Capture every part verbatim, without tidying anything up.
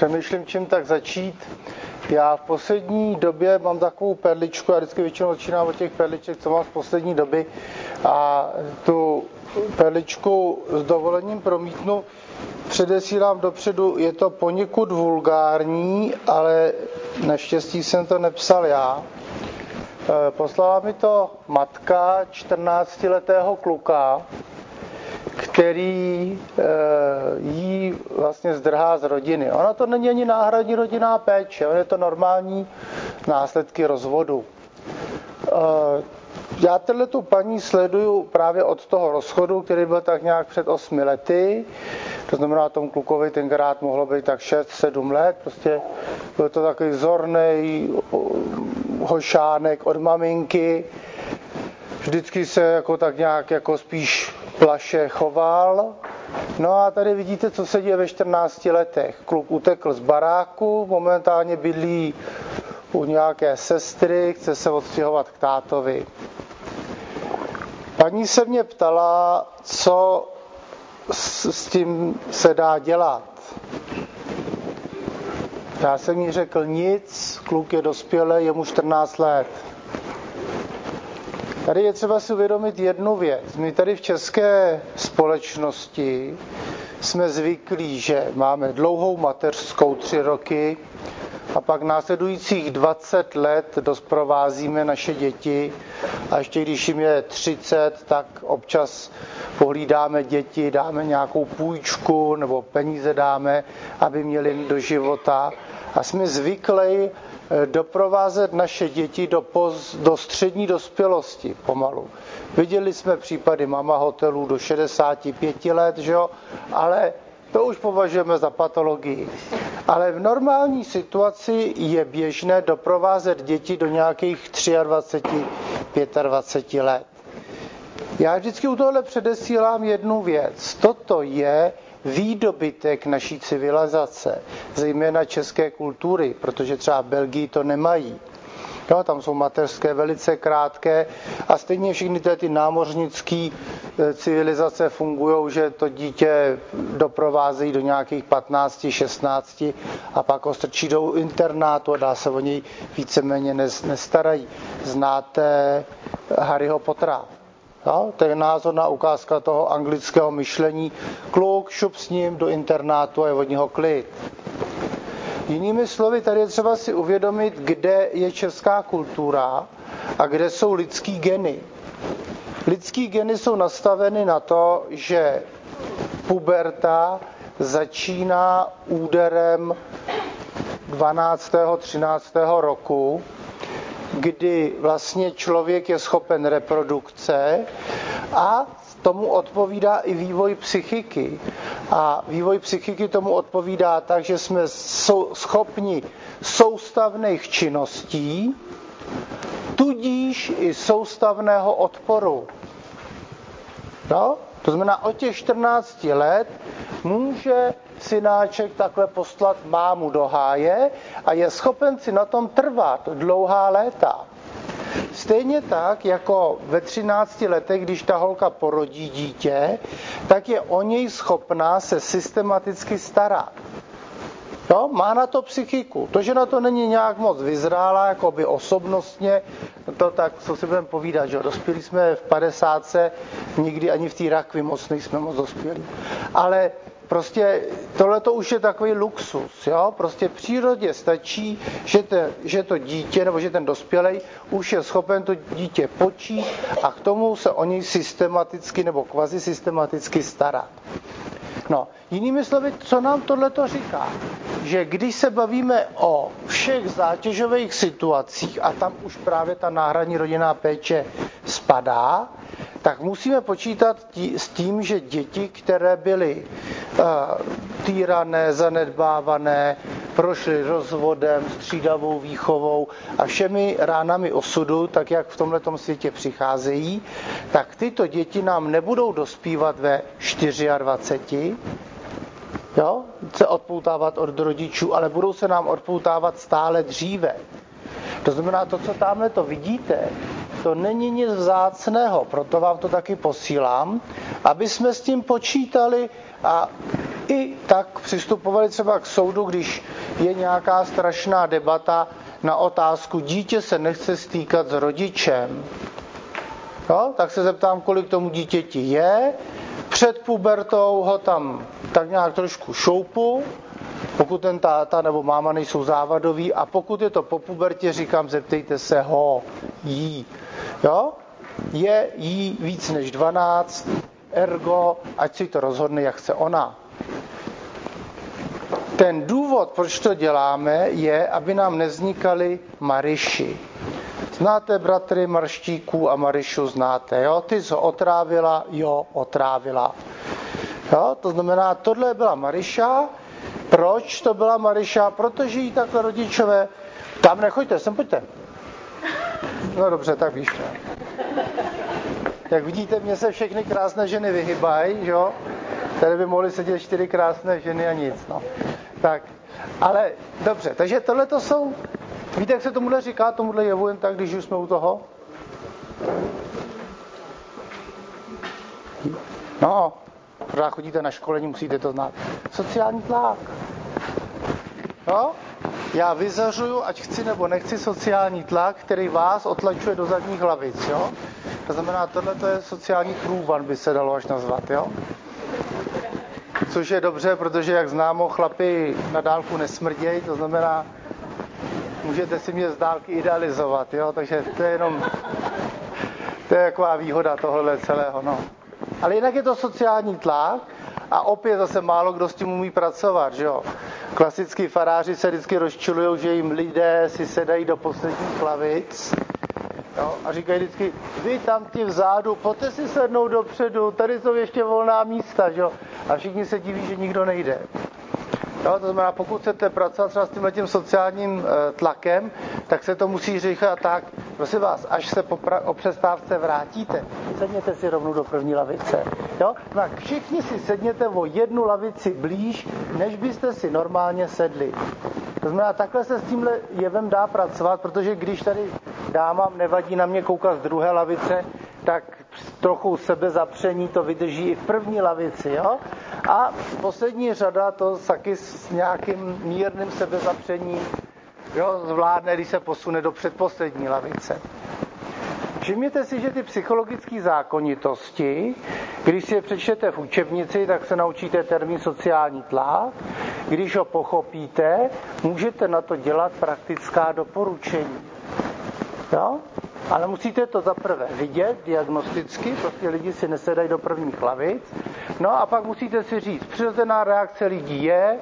přemýšlím, čím tak začít. Já v poslední době mám takovou perličku, já vždycky většinou začínám od těch perliček, co mám z poslední doby, a tu perličku s dovolením promítnu. Předesílám dopředu, je to poněkud vulgární, ale naštěstí jsem to nepsal já. Poslala mi to matka čtrnáctiletého kluka, který e, jí vlastně zdrhá z rodiny. Ona to není ani náhradní rodinná péče, on je to normální následky rozvodu. E, já tu paní sleduju právě od toho rozchodu, který byl tak nějak před osmi lety. To znamená, tomu klukovi tenkrát mohlo být tak šest sedm let. Prostě byl to takový vzornej hošánek od maminky. Vždycky se jako tak nějak jako spíš plaše choval. No a tady vidíte, co se děje ve čtrnácti letech. Kluk utekl z baráku, momentálně bydlí u nějaké sestry, chce se odstěhovat k tátovi. Paní se mě ptala, co s tím se dá dělat. Já jsem jí řekl nic, kluk je dospělý, je mu čtrnáct let. Tady je třeba si uvědomit jednu věc. My tady v české společnosti jsme zvyklí, že máme dlouhou mateřskou tři roky a pak následujících dvacet let doprovázíme naše děti a ještě když jim je třicet, tak občas pohlídáme děti, dáme nějakou půjčku nebo peníze dáme, aby měli do života. A jsme zvyklí doprovázet naše děti do, poz, do střední dospělosti pomalu. Viděli jsme případy mama hotelů do šedesáti pěti let, že jo? Ale to už považujeme za patologii. Ale v normální situaci je běžné doprovázet děti do nějakých dvaceti tři, dvaceti pěti let. Já vždycky u tohle předesílám jednu věc. Toto je výdobytek naší civilizace, zejména české kultury, protože třeba v Belgii to nemají. No, tam jsou mateřské velice krátké a stejně všechny ty námořnické civilizace fungují, že to dítě doprovázejí do nějakých patnácti, šestnácti a pak ho strčí do internátu a dá se o něj víceméně nestarají. Znáte Harryho Pottera? No, to je názorná ukázka toho anglického myšlení. Kluk, šup s ním do internátu a je od něho klid. Jinými slovy, tady je třeba si uvědomit, kde je česká kultura a kde jsou lidský geny. Lidský geny jsou nastaveny na to, že puberta začíná úderem dvanáctého třináctého roku, kdy vlastně člověk je schopen reprodukce a tomu odpovídá i vývoj psychiky. A vývoj psychiky tomu odpovídá tak, že jsme schopni soustavných činností, tudíž i soustavného odporu. No? To znamená, od těch čtrnácti let může synáček takhle poslat mámu do háje a je schopen si na tom trvat dlouhá léta. Stejně tak, jako ve třinácti letech, když ta holka porodí dítě, tak je o něj schopná se systematicky starat. No, má na to psychiku. To, že na to není nějak moc vyzrálá, jako by osobnostně, to tak, co si budeme povídat, že dospělí jsme v padesátce, nikdy ani v té rakvi moc nejsme moc dospělí. Ale prostě tohleto už je takový luxus, jo? Prostě v přírodě stačí, že, te, že to dítě, nebo že ten dospělej už je schopen to dítě počít a k tomu se o něj systematicky nebo kvazi systematicky starat. No, jinými slovy, co nám tohleto říká? Že když se bavíme o všech zátěžových situacích a tam už právě ta náhradní rodinná péče spadá, tak musíme počítat tí, s tím, že děti, které byly uh, týrané, zanedbávané, prošly rozvodem, střídavou výchovou a všemi ránami osudu, tak jak v tomhletom světě přicházejí, tak tyto děti nám nebudou dospívat ve dvaceti čtyři, jo, se odpoutávat od rodičů, ale budou se nám odpoutávat stále dříve. To znamená, to, co tamhle to vidíte, To není nic vzácného, proto vám to taky posílám, aby jsme s tím počítali a i tak přistupovali třeba k soudu, když je nějaká strašná debata na otázku, dítě se nechce stýkat s rodičem. No, tak se zeptám, kolik tomu dítěti je. Před pubertou ho tam tak nějak trošku šoupu, pokud ten táta nebo máma nejsou závadoví, a pokud je to po pubertě, říkám, zeptejte se ho, jí. Jo? Je jí víc než dvanáct, ergo, ať si to rozhodne, jak chce ona. Ten důvod, proč to děláme, je, aby nám nevznikaly Maryši. Znáte bratry Marštíků a Maryšu, znáte, jo? Ty jsi ho otrávila, jo, otrávila. Jo? To znamená, tohle byla Maryša. Proč to byla Maryša? Protože jí takhle rodičové, tam nechoďte, sem pojďte. No dobře, tak víš, ne? Jak vidíte, mně se všechny krásné ženy vyhybají, jo? Tady by mohly sedět čtyři krásné ženy a nic, no. Tak, ale dobře, takže tohle to jsou, víte, jak se tomuhle říká, tomuhle jevu jen tak, když už jsme u toho? No, protože chodíte na školení, musíte to znát. Sociální tlak. No, já vyzařuju, ať chci nebo nechci, sociální tlak, který vás otlačuje do zadních hlavic, jo? To znamená, tohle to je sociální průvan, by se dalo až nazvat, jo? Což je dobře, protože jak známo, chlapi na dálku nesmrdějí, to znamená, můžete si mě z dálky idealizovat, jo? Takže to je jenom, to je taková výhoda tohohle celého, no. Ale jinak je to sociální tlak a opět zase málo kdo s tím umí pracovat, že jo. Klasický faráři se vždycky rozčilujou, že jim lidé si sedají do posledních lavic, jo, a říkají vždycky, vy tam ti vzadu, pojďte si sednout dopředu, tady jsou ještě volná místa, že jo. A všichni se diví, že nikdo nejde. Jo, to znamená, pokud chcete pracovat třeba s tímhletím sociálním e, tlakem, tak se to musí říkat tak, prosím vás, až se po, pra- o přestávce vrátíte, sedněte si rovnou do první lavice. Jo? Tak všichni si sedněte o jednu lavici blíž, než byste si normálně sedli. To znamená, takhle se s tímhle jevem dá pracovat, protože když tady dámám nevadí na mě koukat z druhé lavice, tak trochu sebezapření to vydrží i v první lavici, jo? A poslední řada to taky s nějakým mírným sebezapřením, jo, zvládne, když se posune do předposlední lavice. Všimněte si, že ty psychologické zákonitosti, když si je přečtete v učebnici, tak se naučíte termín sociální tlak. Když ho pochopíte, můžete na to dělat praktická doporučení. Jo? Ale musíte to zaprvé vidět diagnosticky, prostě lidi si nesedají do prvních lavic. No a pak musíte si říct, přirozená reakce lidí je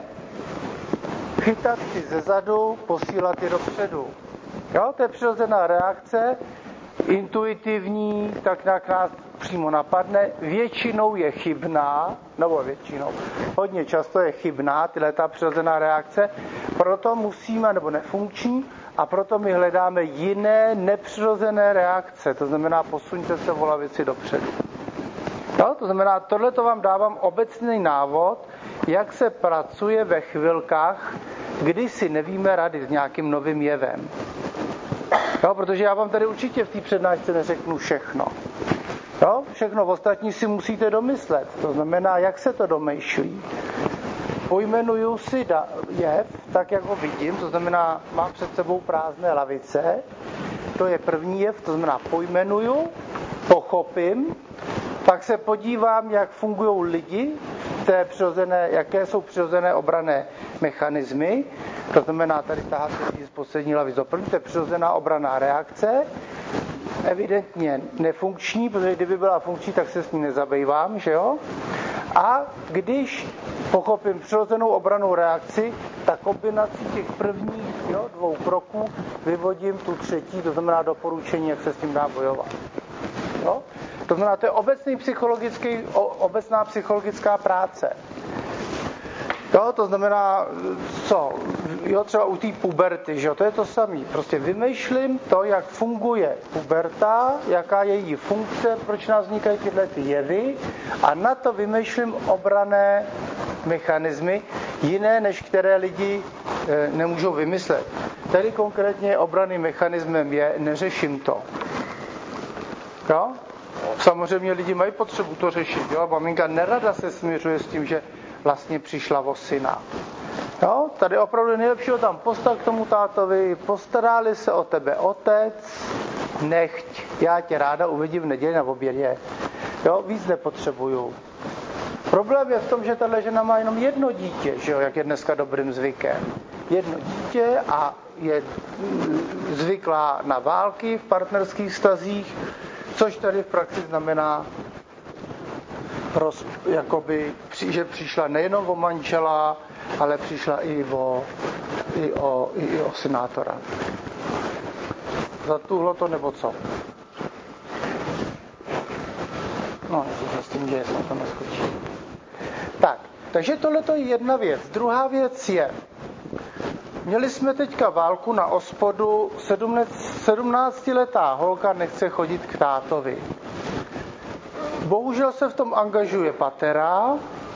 chytat si zezadu, posílat je dopředu. Jo? To je přirozená reakce, intuitivní, tak nějak nás přímo napadne. Většinou je chybná, nebo většinou, hodně často je chybná, tyhle ta přirozená reakce, proto musíme, nebo nefunkční, a proto my hledáme jiné nepřirozené reakce, to znamená posuňte se o lavici dopředu. Jo? To znamená, tohleto vám dávám obecný návod, jak se pracuje ve chvilkách, kdy si nevíme rady s nějakým novým jevem. Jo? Protože já vám tady určitě v té přednášce neřeknu všechno. Jo? Všechno ostatní si musíte domyslet. To znamená, jak se to domýšlí. Pojmenuju si jev, tak jak ho vidím, to znamená, mám před sebou prázdné lavice, to je první jev, to znamená pojmenuju, pochopím, pak se podívám, jak fungují lidi, té přirozené, jaké jsou přirozené obranné mechanismy, to znamená, tady taháte lidi z poslední lavice do první, to je přirozená obranná reakce, evidentně nefunkční, protože kdyby byla funkční, tak se s ní nezabývám, že jo? A když pochopím přirozenou obrannou reakci, tak kombinací těch prvních, jo, dvou kroků vyvodím tu třetí, to znamená doporučení, jak se s tím dá bojovat. Jo? To znamená, to je obecný psychologický, obecná psychologická práce. Jo, to znamená, co? Jo, třeba u té puberty, že jo, to je to samé. Prostě vymýšlím to, jak funguje puberta, jaká je její funkce, proč nás vznikají tyhle ty jevy a na to vymýšlím obranné mechanismy, jiné, než které lidi e, nemůžou vymyslet. Tady konkrétně obranným mechanismem je, neřeším to. Jo? Samozřejmě lidi mají potřebu to řešit. Jo? Maminka nerada se směřuje s tím, že vlastně přišla o syna. Jo? Tady opravdu nejlepšího tam postav k tomu tátovi, postarali se o tebe otec, nechť, já tě ráda uvidím v neděli na obědě. Jo? Víc nepotřebuju. Problém je v tom, že tahle žena má jenom jedno dítě, že jo? Jak je dneska dobrým zvykem. Jedno dítě a je zvyklá na války v partnerských vztazích, což tady v praxi znamená, roz, jakoby, že přišla nejenom o manžela, ale přišla i o, i o, i o senátora. Za tuhle to nebo co? No, co se s tím děje, jsem to neskočí. Tak, takže tohle je jedna věc. Druhá věc je, měli jsme teďka válku na ospodu, sedmnáctiletá holka nechce chodit k tátovi. Bohužel se v tom angažuje patera,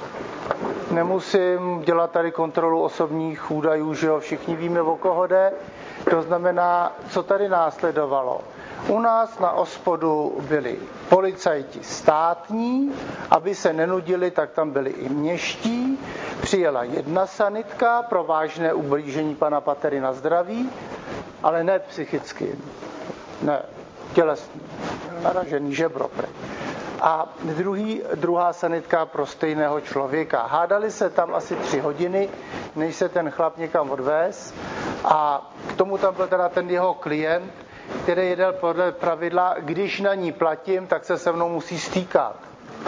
nemusím dělat tady kontrolu osobních údajů, že jo, všichni víme, o koho jde. To znamená, co tady následovalo. U nás na ospodu byli policajti státní, aby se nenudili, tak tam byli i městští. Přijela jedna sanitka pro vážné ublížení pana patery na zdraví, ale ne psychicky, ne tělesný, naražený žebro. A druhý, druhá sanitka pro stejného člověka. Hádali se tam asi tři hodiny, než se ten chlap někam odvez. A k tomu tam byl teda ten jeho klient, který jedel podle pravidla, když na ní platím, tak se se mnou musí stýkat.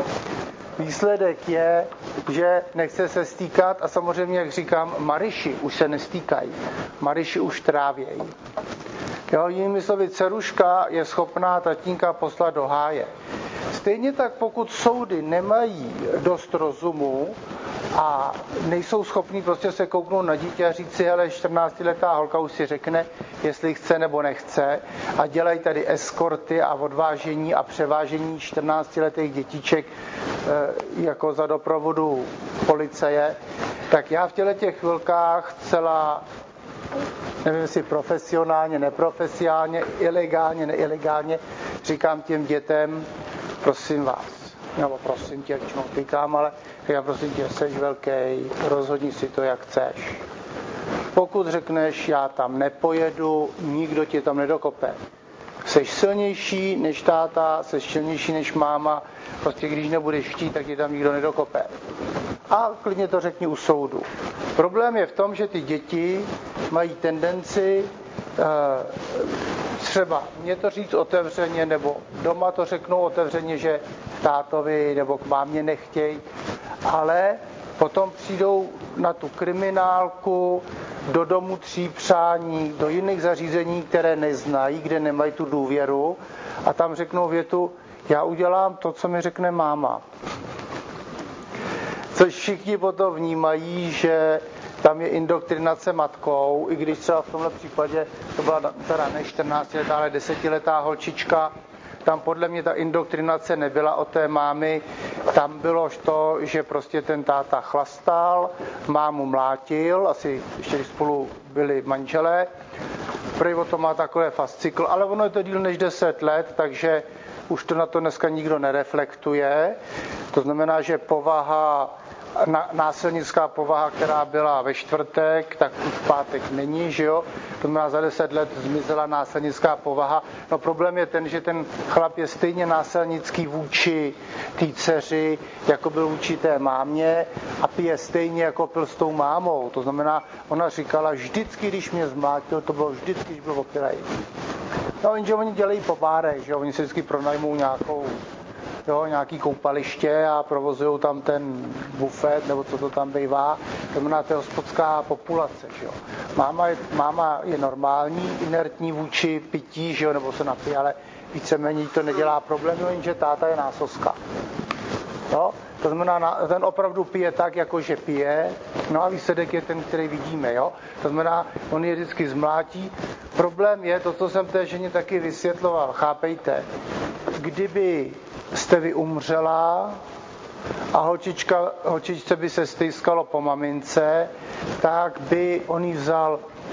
Výsledek je, že nechce se stýkat a samozřejmě, jak říkám, Mariši už se nestýkají. Mariši už trávějí. Jo, jinými slovy, dceruška je schopná tatínka poslat do háje. Stejně tak, pokud soudy nemají dost rozumu a nejsou schopní prostě se kouknout na dítě a říct si, hele, čtrnáctiletá holka už si řekne, jestli chce nebo nechce a dělají tady eskorty a odvážení a převážení čtrnáctiletých dětiček e, jako za doprovodu policie, tak já v těle těch chvilkách celá, nevím jestli profesionálně, neprofesionálně, ilegálně, neilegálně, říkám těm dětem, prosím vás, nebo prosím tě, když moc říkám, ale já prosím tě, seš velký, rozhodni si to, jak chceš. Pokud řekneš, já tam nepojedu, nikdo tě tam nedokope. Seš silnější než táta, seš silnější než máma, prostě když nebudeš chtít, tak tě tam nikdo nedokope. A klidně to řekni u soudu. Problém je v tom, že ty děti mají tendenci třeba mě to říct otevřeně, nebo doma to řeknou otevřeně, že tátovi nebo k mámě nechtějí, ale potom přijdou na tu kriminálku, do domu tří přání, do jiných zařízení, které neznají, kde nemají tu důvěru a tam řeknou větu, já udělám to, co mi řekne máma. Což všichni potom vnímají, že tam je indoktrinace matkou, i když třeba v tomhle případě to byla teda ne čtrnáctiletá, ale desetiletá holčička. Tam podle mě ta indoktrinace nebyla od té mámy. Tam bylo to, že prostě ten táta chlastal, mámu mlátil, asi ještě když spolu byli manželé. Prej o to má takové fascikl, ale ono je to díl než deset let, takže už to na to dneska nikdo nereflektuje. To znamená, že povaha násilnická povaha, která byla ve čtvrtek, tak už v pátek není, že jo? To znamená, za deset let zmizela násilnická povaha. No problém je ten, že ten chlap je stejně násilnický vůči té dceři, jako byl vůči té mámě a pije stejně, jako pil s tou mámou. To znamená, ona říkala, vždycky, když mě zmlátil, to bylo vždycky, když byl opilej. No, jenže oni dělají po bárech, že jo? Oni si vždycky pronajmou nějakou Jo, nějaký koupaliště a provozují tam ten bufet, nebo co to tam bývá. To znamená, to je hospodská populace. Že jo. Máma, je, máma je normální, inertní vůči pití, že jo, nebo se napije, ale víceméně to nedělá problém, jenže táta je násoska. Jo. To znamená, ten opravdu pije tak, jakože pije, no a výsledek je ten, který vidíme. Jo. To znamená, on je vždycky zmlátí. Problém je, to, co jsem té ženě taky vysvětloval, chápejte, kdyby jste vy umřela a holčička, holčičce by se stýskalo po mamince, tak by on jí vzal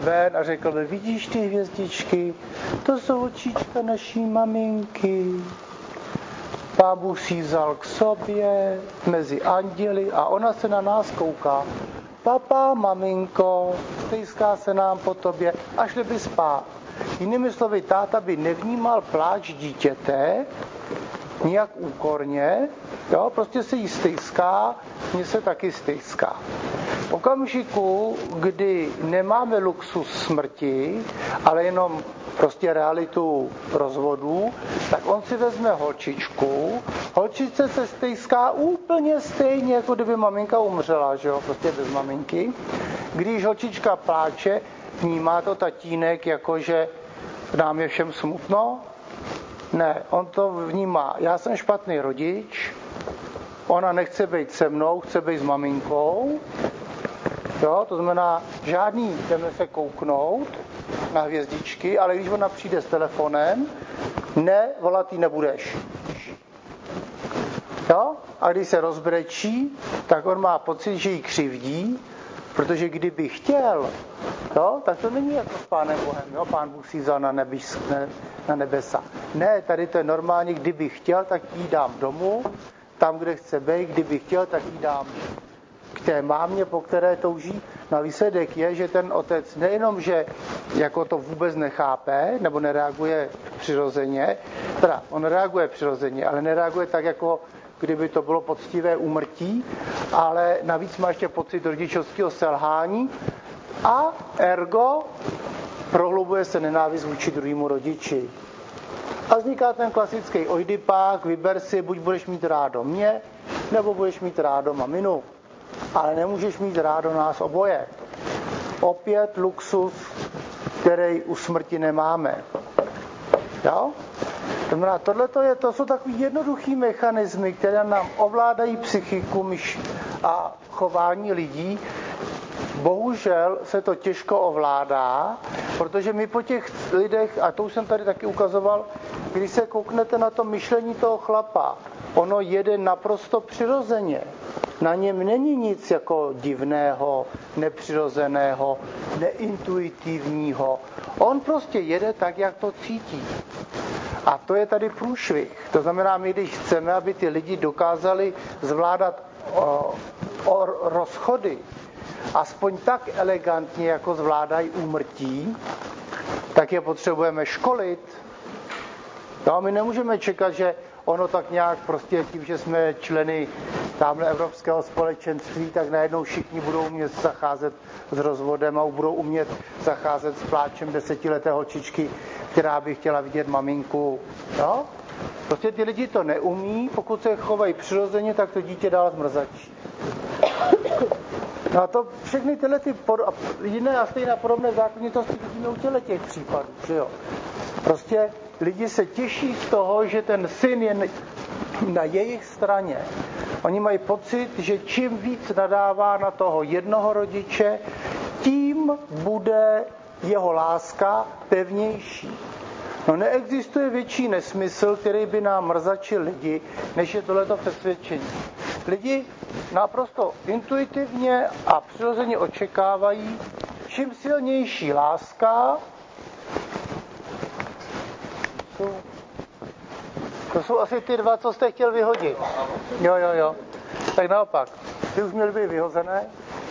ven a řekl by, vidíš ty hvězdičky, to jsou očička naší maminky. Pán Bůh si ji vzal k sobě mezi anděli a ona se na nás kouká. Papa, maminko, stejská se nám po tobě a šli by spát. Jinými slovy, táta by nevnímal pláč dítěte nijak úkorně, jo, prostě se jí stejská, mně se taky stejská. V okamžiku, kdy nemáme luxus smrti, ale jenom prostě realitu rozvodů, tak on si vezme holčičku, holčičce se stejská úplně stejně, jako kdyby maminka umřela, že jo, prostě bez maminky. Když holčička pláče, vnímá to tatínek, jakože nám je všem smutno? Ne, on to vnímá, já jsem špatný rodič, ona nechce být se mnou, chce být s maminkou, jo, to znamená, žádný jdeme se kouknout na hvězdičky, ale když ona přijde s telefonem, ne, volat jí nebudeš. Jo? A když se rozbrečí, tak on má pocit, že jí křivdí, protože kdyby chtěl, jo, tak to není jako s Pánem Bohem, jo, Pán Bůh si vzal na, nebes, ne, na nebesa. Ne, tady to je normálně, kdyby chtěl, tak jí dám domů, tam, kde chce být, kdyby chtěl, tak jí dám k té mámě, po které touží. No a výsledek je, že ten otec nejenom, že jako to vůbec nechápe, nebo nereaguje přirozeně, teda on reaguje přirozeně, ale nereaguje tak, jako kdyby to bylo poctivé úmrtí, ale navíc má ještě pocit rodičovského selhání a ergo prohlubuje se nenávist vůči druhému rodiči. A vzniká ten klasický ojdipák, vyber si, buď budeš mít rádo mě, nebo budeš mít rádo maminu. Ale nemůžeš mít rádo nás oboje. Opět luxus, který u smrti nemáme. Jo? To znamená, tohleto je, to jsou takový jednoduchý mechanismy, které nám ovládají psychiku myš a chování lidí. Bohužel se to těžko ovládá, protože my po těch lidech, a to už jsem tady taky ukazoval, když se kouknete na to myšlení toho chlapa, ono jede naprosto přirozeně. Na něm není nic jako divného, nepřirozeného, neintuitivního. On prostě jede tak, jak to cítí. A to je tady průšvih. To znamená, my když chceme, aby ty lidi dokázali zvládat o, o rozchody, aspoň tak elegantně, jako zvládají úmrtí, tak je potřebujeme školit. No, my nemůžeme čekat, že ono tak nějak prostě tím, že jsme členy tamhle Evropského společenství, tak najednou všichni budou umět zacházet s rozvodem a budou umět zacházet s pláčem desetileté holčičky, která by chtěla vidět maminku. No? Prostě ty lidi to neumí, pokud se chovají přirozeně, tak to dítě dál zmrzačí. No a to všechny tyhle ty pod, jiné a stejné podobné zákonitosti vidíme u těchto těch případů, že jo. Prostě lidi se těší z toho, že ten syn je na jejich straně. Oni mají pocit, že čím víc nadává na toho jednoho rodiče, tím bude jeho láska pevnější. No neexistuje větší nesmysl, který by nám mrzačil lidi, než je tohleto přesvědčení. Lidi naprosto intuitivně a přirozeně očekávají, čím silnější láska, to jsou asi ty dva, co jste chtěl vyhodit. Jo, jo, jo. Tak naopak, ty už měly být vyhozené.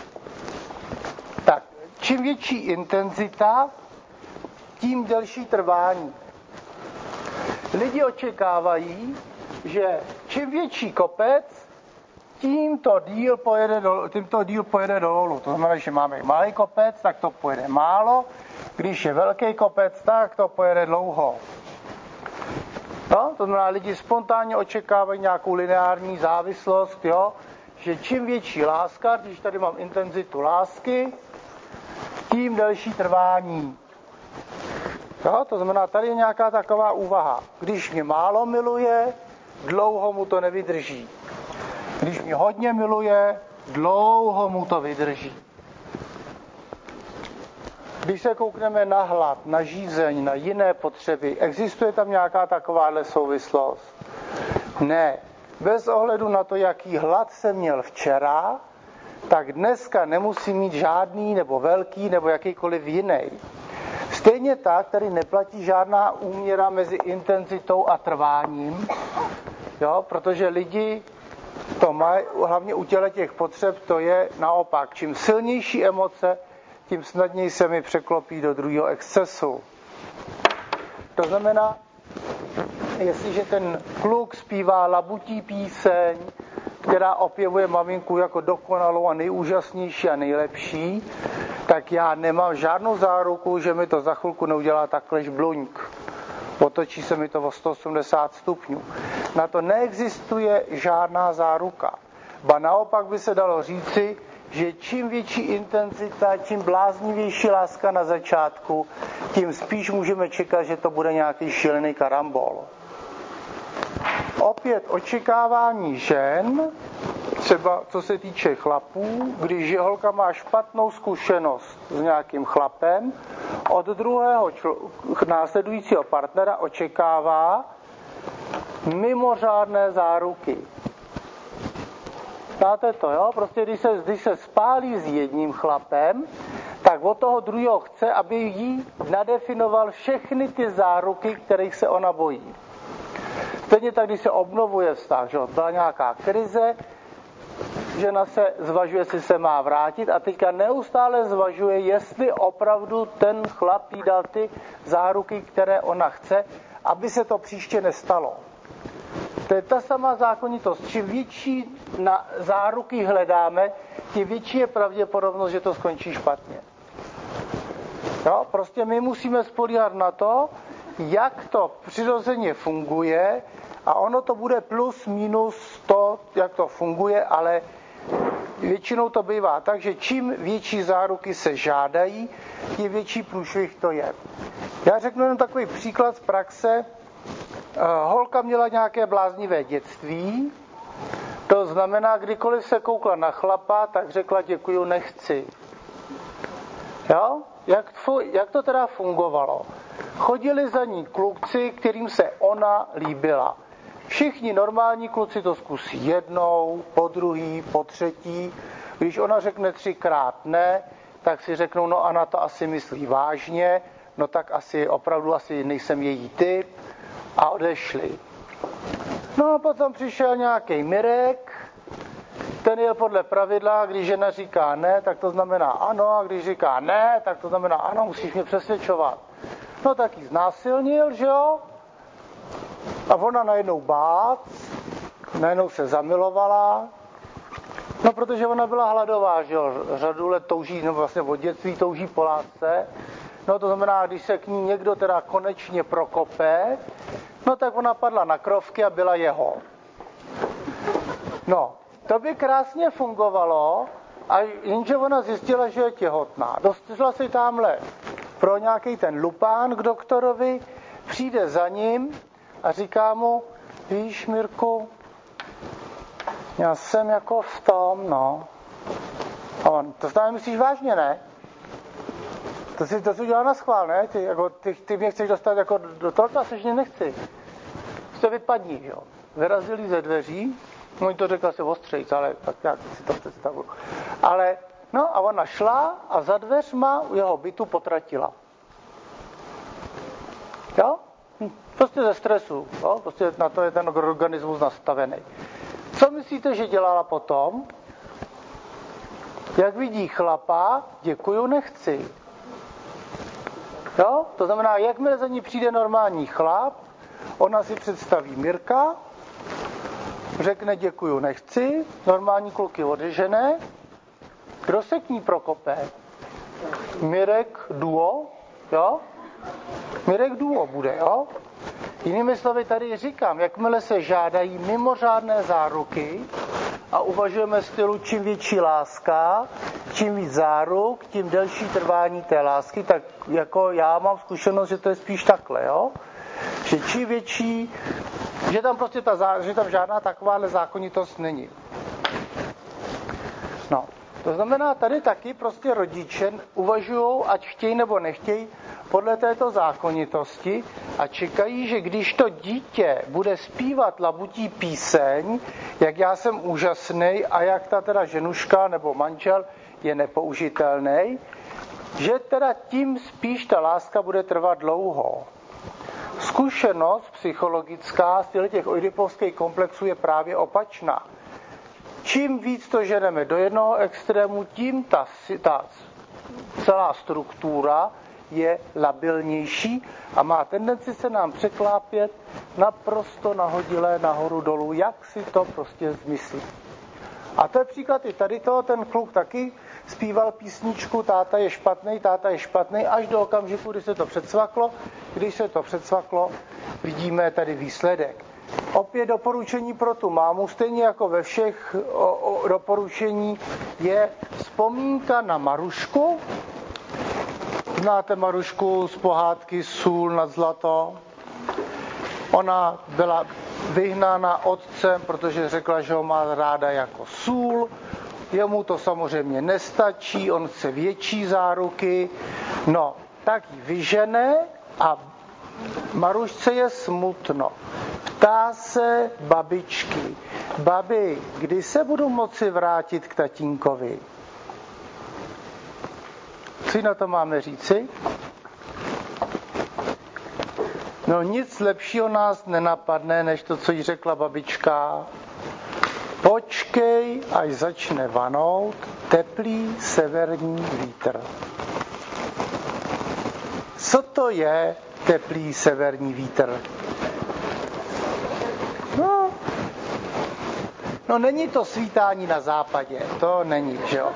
Tak, čím větší intenzita, tím delší trvání. Lidi očekávají, že čím větší kopec, tím to díl pojede dolů, tím to díl pojede dolů. To znamená, že máme malý kopec, tak to pojede málo. Když je velký kopec, tak to pojede dlouho. No, to znamená, lidi spontánně očekávají nějakou lineární závislost, jo? Že čím větší láska, když tady mám intenzitu lásky, tím delší trvání. Jo? To znamená, tady je nějaká taková úvaha. Když mě málo miluje, dlouho mu to nevydrží. Když mě hodně miluje, dlouho mu to vydrží. Když se koukneme na hlad, na žízeň, na jiné potřeby, existuje tam nějaká takováhle souvislost? Ne. Bez ohledu na to, jaký hlad jsem měl včera, tak dneska nemusí mít žádný nebo velký nebo jakýkoliv jiný. Stejně tak tady neplatí žádná úměra mezi intenzitou a trváním, jo, protože lidi to mají, hlavně u těle těch potřeb, to je naopak. Čím silnější emoce, tím snadněji se mi překlopí do druhého excesu. To znamená, jestliže ten kluk zpívá labutí píseň, která opěvuje maminku jako dokonalou a nejúžasnější a nejlepší, tak já nemám žádnou záruku, že mi to za chvilku neudělá takhle žbluňk. Otočí se mi to o sto osmdesát stupňů. Na to neexistuje žádná záruka. Ba naopak by se dalo říci, že čím větší intenzita, čím bláznivější láska na začátku, tím spíš můžeme čekat, že to bude nějaký šílený karambol. Opět očekávání žen, třeba co se týče chlapů, když holka má špatnou zkušenost s nějakým chlapem, od druhého čl- následujícího partnera očekává mimořádné záruky. Znáte to, jo? Prostě když se, když se spálí s jedním chlapem, tak od toho druhého chce, aby jí nadefinoval všechny ty záruky, kterých se ona bojí. Stejně tak, když se obnovuje vztah, že byla nějaká krize, žena se zvažuje, jestli se má vrátit a teďka neustále zvažuje, jestli opravdu ten chlap jí dal ty záruky, které ona chce, aby se to příště nestalo. To je ta samá zákonitost. Čím větší na záruky hledáme, tím větší je pravděpodobnost, že to skončí špatně. Jo? Prostě my musíme spolíhat na to, jak to přirozeně funguje a ono to bude plus minus to, jak to funguje, ale většinou to bývá tak, že čím větší záruky se žádají, tím větší průšvih to je. Já řeknu jen takový příklad z praxe. Holka měla nějaké bláznivé dětství, to znamená, kdykoliv se koukla na chlapa, tak řekla děkuju, nechci. Jo? Jak, jak to teda fungovalo? Chodili za ní kluci, kterým se ona líbila. Všichni normální kluci to zkusí jednou, po druhý, po třetí. Když ona řekne třikrát ne, tak si řeknou, no ona to asi myslí vážně, no tak asi opravdu asi nejsem její typ a odešli. No a potom přišel nějaký Mirek, ten jel podle pravidla, když žena říká ne, tak to znamená ano, a když říká ne, tak to znamená ano, musíš mě přesvědčovat. No tak ji znásilnil, že jo? A ona najednou bác, najednou se zamilovala, no protože ona byla hladová, že jo? Řadu let touží, nebo vlastně od dětství touží po lásce. No to znamená, když se k ní někdo teda konečně prokope, no tak ona padla na krovky a byla jeho. No, to by krásně fungovalo, a jenže ona zjistila, že je těhotná. Dostala se tamhle pro nějaký ten lupán k doktorovi, přijde za ním a říká mu, víš, Mirku, já jsem jako v tom, no. A on, to stále myslíš vážně, ne? To si, to si udělal na schvál, ne? Ty, jako, ty, ty mě chceš dostat jako do toho, a sežně nechci. To vypadni, jo. Vyrazili ze dveří, oni to řekl asi ostřejc, ale tak jak si to představuju. Ale, no a ona šla a za dveřma u jeho bytu potratila. Jo? Hm, prostě ze stresu, jo? Prostě na to je ten organismus nastavený. Co myslíte, že dělala potom? Jak vidí chlapa, děkuju, nechci. Jo? To znamená, jakmile za ní přijde normální chlap, ona si představí Mirka, řekne děkuju, nechci, normální kluky odežené, kdo se k ní prokope? Mirek duo, jo? Mirek duo bude, jo? Jinými slovy tady říkám, jakmile se žádají mimořádné záruky a uvažujeme stylu čím větší láska, čím víc záruk, tím delší trvání té lásky, tak jako já mám zkušenost, že to je spíš takhle, jo? Že čím větší, že tam prostě ta, že tam žádná takováhle zákonitost není. No. To znamená, tady taky prostě rodiče uvažují, ať chtějí nebo nechtějí, podle této zákonitosti a čekají, že když to dítě bude zpívat labutí píseň, jak já jsem úžasný a jak ta teda ženuška nebo manžel je nepoužitelný, že teda tím spíš ta láska bude trvat dlouho. Zkušenost psychologická z těch oidipovských komplexů je právě opačná. Čím víc to ženeme do jednoho extrému, tím ta, ta celá struktura je labilnější a má tendenci se nám překlápět naprosto nahodilé nahoru dolů, jak si to prostě zmyslí. A to je příklad i tady toho, ten kluk taky zpíval písničku Táta je špatný, táta je špatný, až do okamžiku, kdy se to předsvaklo. Když se to předsvaklo, vidíme tady výsledek. Opět doporučení pro tu mámu, stejně jako ve všech o, o, doporučení, je vzpomínka na Marušku. Znáte Marušku z pohádky Sůl nad zlato? Ona byla vyhnána otcem, protože řekla, že ho má ráda jako sůl. Jemu to samozřejmě nestačí, on chce větší záruky. No, tak ji vyžene a Marušce je smutno. Ptá se babičky: babi, kdy se budu moci vrátit k tatínkovi? Co na to máme říci? No nic lepšího nás nenapadne, než to, co jí řekla babička. Počkej, až začne vanout teplý severní vítr. Co to je teplý severní vítr? No, no není to svítání na západě, to není, že jo.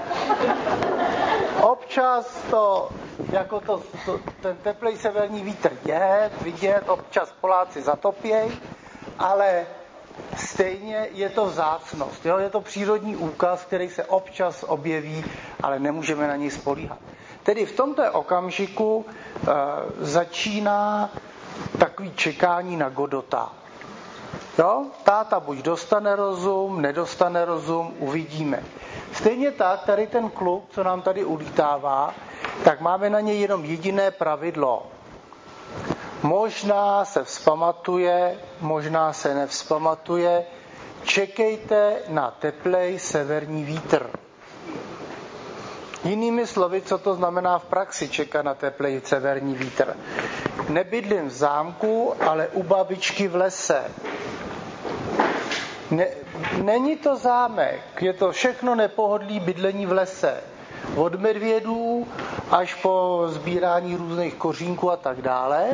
Občas to, jako to, to, ten teplý severní vítr je vidět, občas Poláci zatopěj, ale stejně je to vzácnost, jo? Je to přírodní úkaz, který se občas objeví, ale nemůžeme na něj spolíhat. Tedy v tomto okamžiku e, začíná takový čekání na Godota. Jo? Táta buď dostane rozum, nedostane rozum, uvidíme. Stejně tak, tady ten kluk, co nám tady ulítává, tak máme na něj jenom jediné pravidlo. Možná se vzpamatuje, možná se nevzpamatuje. Čekejte na teplej severní vítr. Jinými slovy, co to znamená v praxi čekat na teplej severní vítr? Nebydlím v zámku, ale u babičky v lese. Ne, není to zámek, je to všechno nepohodlí bydlení v lese. Od medvědů až po sbírání různých kořínků a tak dále.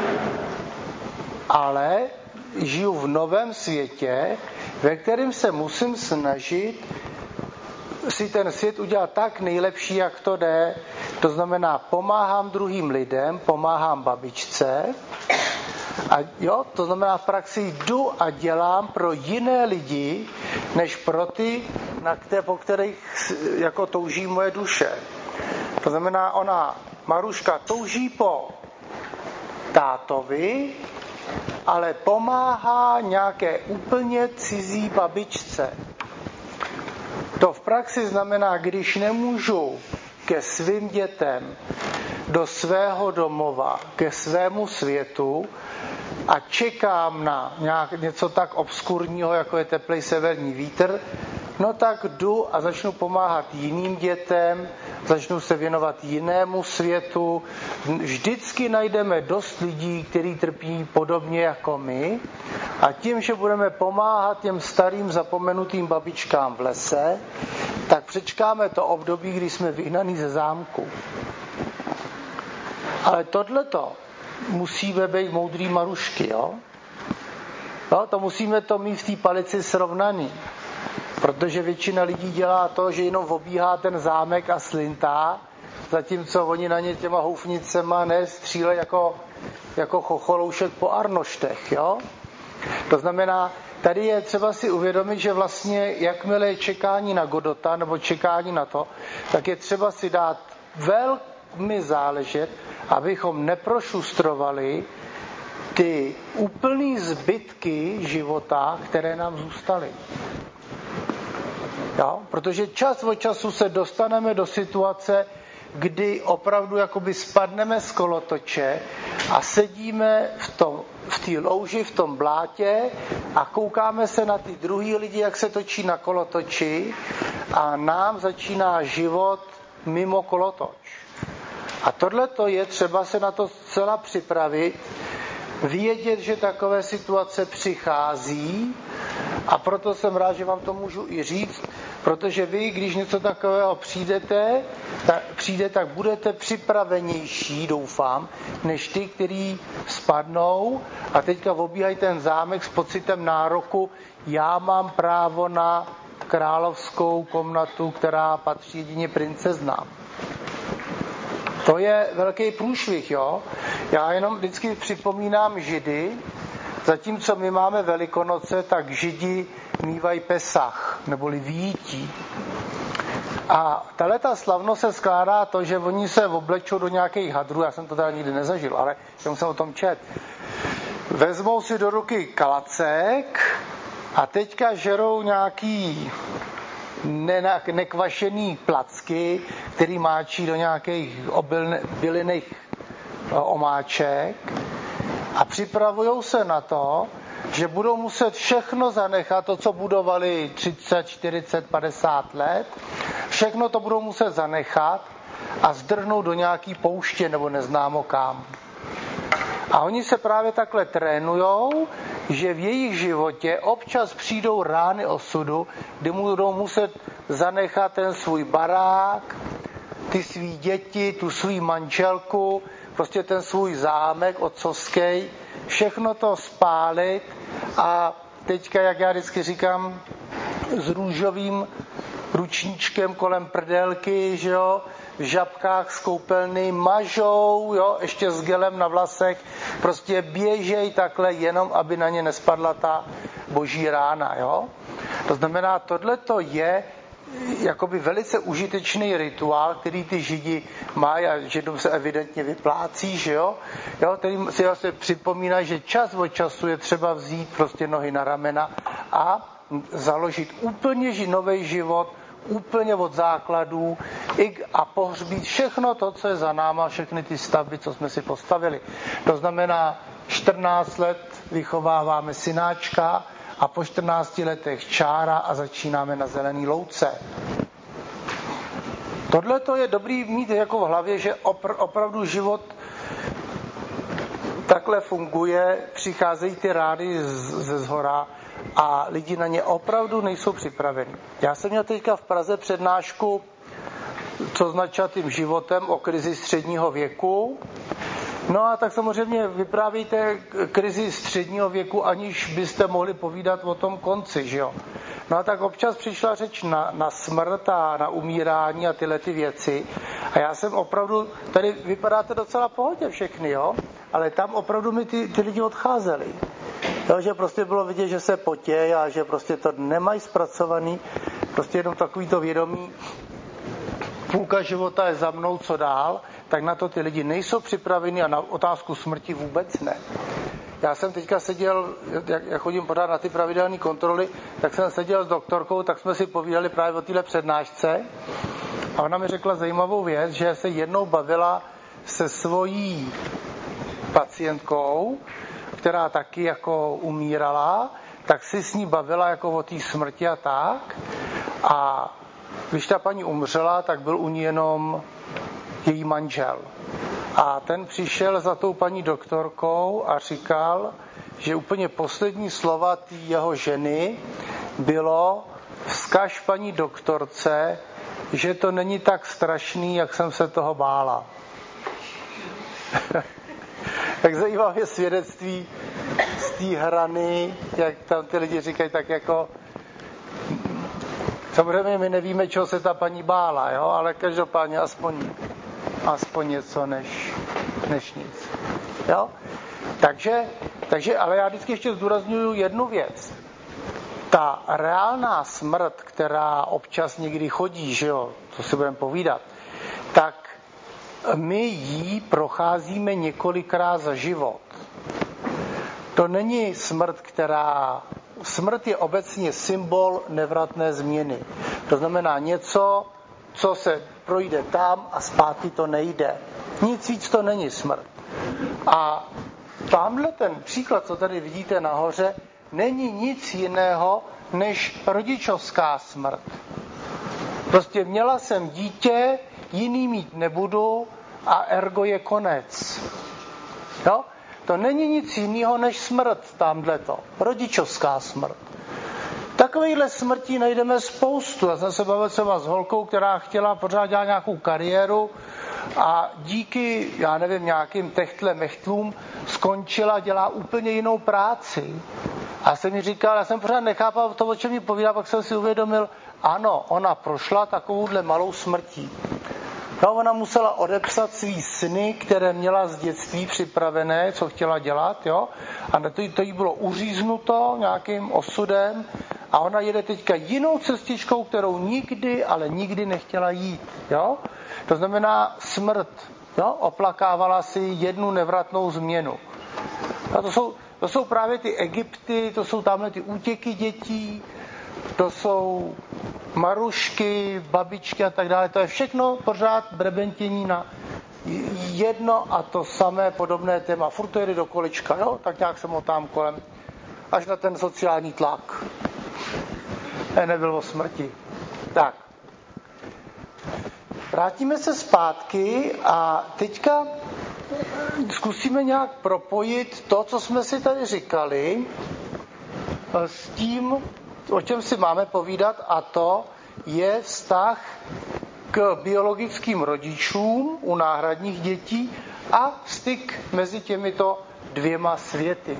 Ale žiju v novém světě, ve kterém se musím snažit si ten svět udělat tak nejlepší, jak to jde. To znamená, pomáhám druhým lidem, pomáhám babičce. A jo, to znamená, v praxi jdu a dělám pro jiné lidi, než pro ty, na které, po kterých jako touží moje duše. To znamená, ona, Maruška, touží po tátovi, ale pomáhá nějaké úplně cizí babičce. To v praxi znamená, když nemůžu ke svým dětem do svého domova, ke svému světu a čekám na nějak, něco tak obskurního, jako je teplej severní vítr, no tak jdu a začnu pomáhat jiným dětem, začnu se věnovat jinému světu. Vždycky najdeme dost lidí, kteří trpí podobně jako my, a tím, že budeme pomáhat těm starým zapomenutým babičkám v lese, tak přečkáme to období, kdy jsme vyhnaní ze zámku. Ale tohleto musíme být moudrý Marušky, jo? No, to musíme to mít v té palici srovnaný. Protože většina lidí dělá to, že jenom obíhá ten zámek a slintá, zatímco oni na ně těma houfnicema nestřílejí jako, jako chocholoušek po arnoštech, jo? To znamená, tady je třeba si uvědomit, že vlastně jakmile je čekání na Godota nebo čekání na to, tak je třeba si dát velmi záležet, abychom neprošustrovali ty úplný zbytky života, které nám zůstaly. Jo? Protože čas od času se dostaneme do situace, kdy opravdu jakoby spadneme z kolotoče a sedíme v tom, v té louži, v tom blátě a koukáme se na ty druhý lidi, jak se točí na kolotoči a nám začíná život mimo kolotoč. A tohleto je třeba se na to zcela připravit, vědět, že takové situace přichází a proto jsem rád, že vám to můžu i říct, protože vy, když něco takového přijdete, tak, přijde, tak budete připravenější, doufám, než ty, kteří spadnou a teďka obíhají ten zámek s pocitem nároku, já mám právo na královskou komnatu, která patří jedině princeznám. To je velký průšvih, jo. Já jenom vždycky připomínám Židy, zatímco my máme Velikonoce, tak Židi mívají Pesach, neboli výjití. A tahleta slavnost se skládá to, že oni se oblečou do nějakých hadrů, já jsem to teda nikdy nezažil, ale jsem se o tom čet. Vezmou si do ruky kalacek a teďka žerou nějaký ne- nekvašený placky, který máčí do nějakých bylinných omáček a připravujou se na to, že budou muset všechno zanechat, to, co budovali třicet, čtyřicet, padesát let, všechno to budou muset zanechat a zdrhnout do nějaký pouště nebo neznámo kam. A oni se právě takhle trénujou, že v jejich životě občas přijdou rány osudu, kdy budou muset zanechat ten svůj barák, ty svý děti, tu svou manželku, prostě ten svůj zámek otcovský, všechno to spálit a teďka, jak já vždycky říkám, s růžovým ručníčkem kolem prdelky, že jo, v žabkách z koupelny, mažou, jo, ještě s gelem na vlasech, prostě běžej takhle, jenom aby na ně nespadla ta boží rána, jo. To znamená, tohleto je jakoby velice užitečný rituál, který ty Židi mají a Židům se evidentně vyplácí, že jo, jo, který si vlastně připomíná, že čas od času je třeba vzít prostě nohy na ramena a založit úplně nový život, úplně od základů a pohřbít všechno to, co je za náma, všechny ty stavby, co jsme si postavili. To znamená, čtrnáct let vychováváme synáčka a po čtrnácti letech čára a začínáme na zelený louce. Tohle to je dobrý mít jako v hlavě, že opr- opravdu život takhle funguje, přicházejí ty rády ze zhora a lidi na ně opravdu nejsou připraveni. Já jsem měl teďka v Praze přednášku co s načatým životem o krizi středního věku. No a tak samozřejmě vyprávíte krizi středního věku, aniž byste mohli povídat o tom konci, že jo. No a tak občas přišla řeč na, na smrt a na umírání a tyhle ty věci. A já jsem opravdu, tady vypadáte docela pohodě všechny, jo, ale tam opravdu mi ty, ty lidi odcházeli. Jo, že prostě bylo vidět, že se potějí a že prostě to nemají zpracovaný, prostě jenom takový to vědomí, půlka života je za mnou, co dál, tak na to ty lidi nejsou připraveni a na otázku smrti vůbec ne. Já jsem teďka seděl, jak, jak chodím pořád na ty pravidelné kontroly, tak jsem seděl s doktorkou, tak jsme si povídali právě o téhle přednášce a ona mi řekla zajímavou věc, že se jednou bavila se svojí pacientkou, která taky jako umírala, tak si s ní bavila jako o té smrti a tak. A když ta paní umřela, tak byl u ní jenom její manžel. A ten přišel za tou paní doktorkou a říkal, že úplně poslední slova té jeho ženy bylo: vzkaž paní doktorce, že to není tak strašný, jak jsem se toho bála. Tak zajímavé svědectví z té hrany, jak tam ty lidi říkají, tak jako samozřejmě my nevíme, čeho se ta paní bála, jo? Ale každopádně aspoň, aspoň něco než, než nic. Jo? Takže, takže, ale já vždycky ještě zdůrazňuji jednu věc. Ta reálná smrt, která občas někdy chodí, že jo, to si budeme povídat, tak my ji procházíme několikrát za život. To není smrt, která... Smrt je obecně symbol nevratné změny. To znamená něco, co se projde tam a zpátky to nejde. Nic víc to není smrt. A tamhle ten příklad, co tady vidíte nahoře, není nic jiného než rodičovská smrt. Prostě měla jsem dítě, jiný mít nebudu a ergo je konec. Jo? To není nic jiného než smrt, tamhleto. Rodičovská smrt. Takovýchhle smrtí najdeme spoustu. Já jsem se bavil třeba s holkou, která chtěla pořád dělat nějakou kariéru a díky, já nevím, nějakým techtle mechtlům skončila, dělá úplně jinou práci. A jsem mi říkal, já jsem pořád nechápal to, o čem mi povídá, pak jsem si uvědomil, ano, ona prošla takovouhle malou smrtí. No, ona musela odepsat svý sny, které měla z dětství připravené, co chtěla dělat, jo? A to, to jí bylo uříznuto nějakým osudem a ona jede teďka jinou cestičkou, kterou nikdy, ale nikdy nechtěla jít, jo? To znamená smrt, jo? Oplakávala si jednu nevratnou změnu. A to jsou, to jsou právě ty Egypty, to jsou tamhle ty útěky dětí, to jsou marušky, babičky a tak dále. To je všechno pořád brebentění na jedno a to samé podobné téma. Furt to jede do kolečka, jo? Tak nějak se motám kolem. Až na ten sociální tlak. Ne, nebyl o smrti. Tak. Vrátíme se zpátky a teďka zkusíme nějak propojit to, co jsme si tady říkali, s tím, o čem si máme povídat, a to je vztah k biologickým rodičům u náhradních dětí a styk mezi těmito dvěma světy.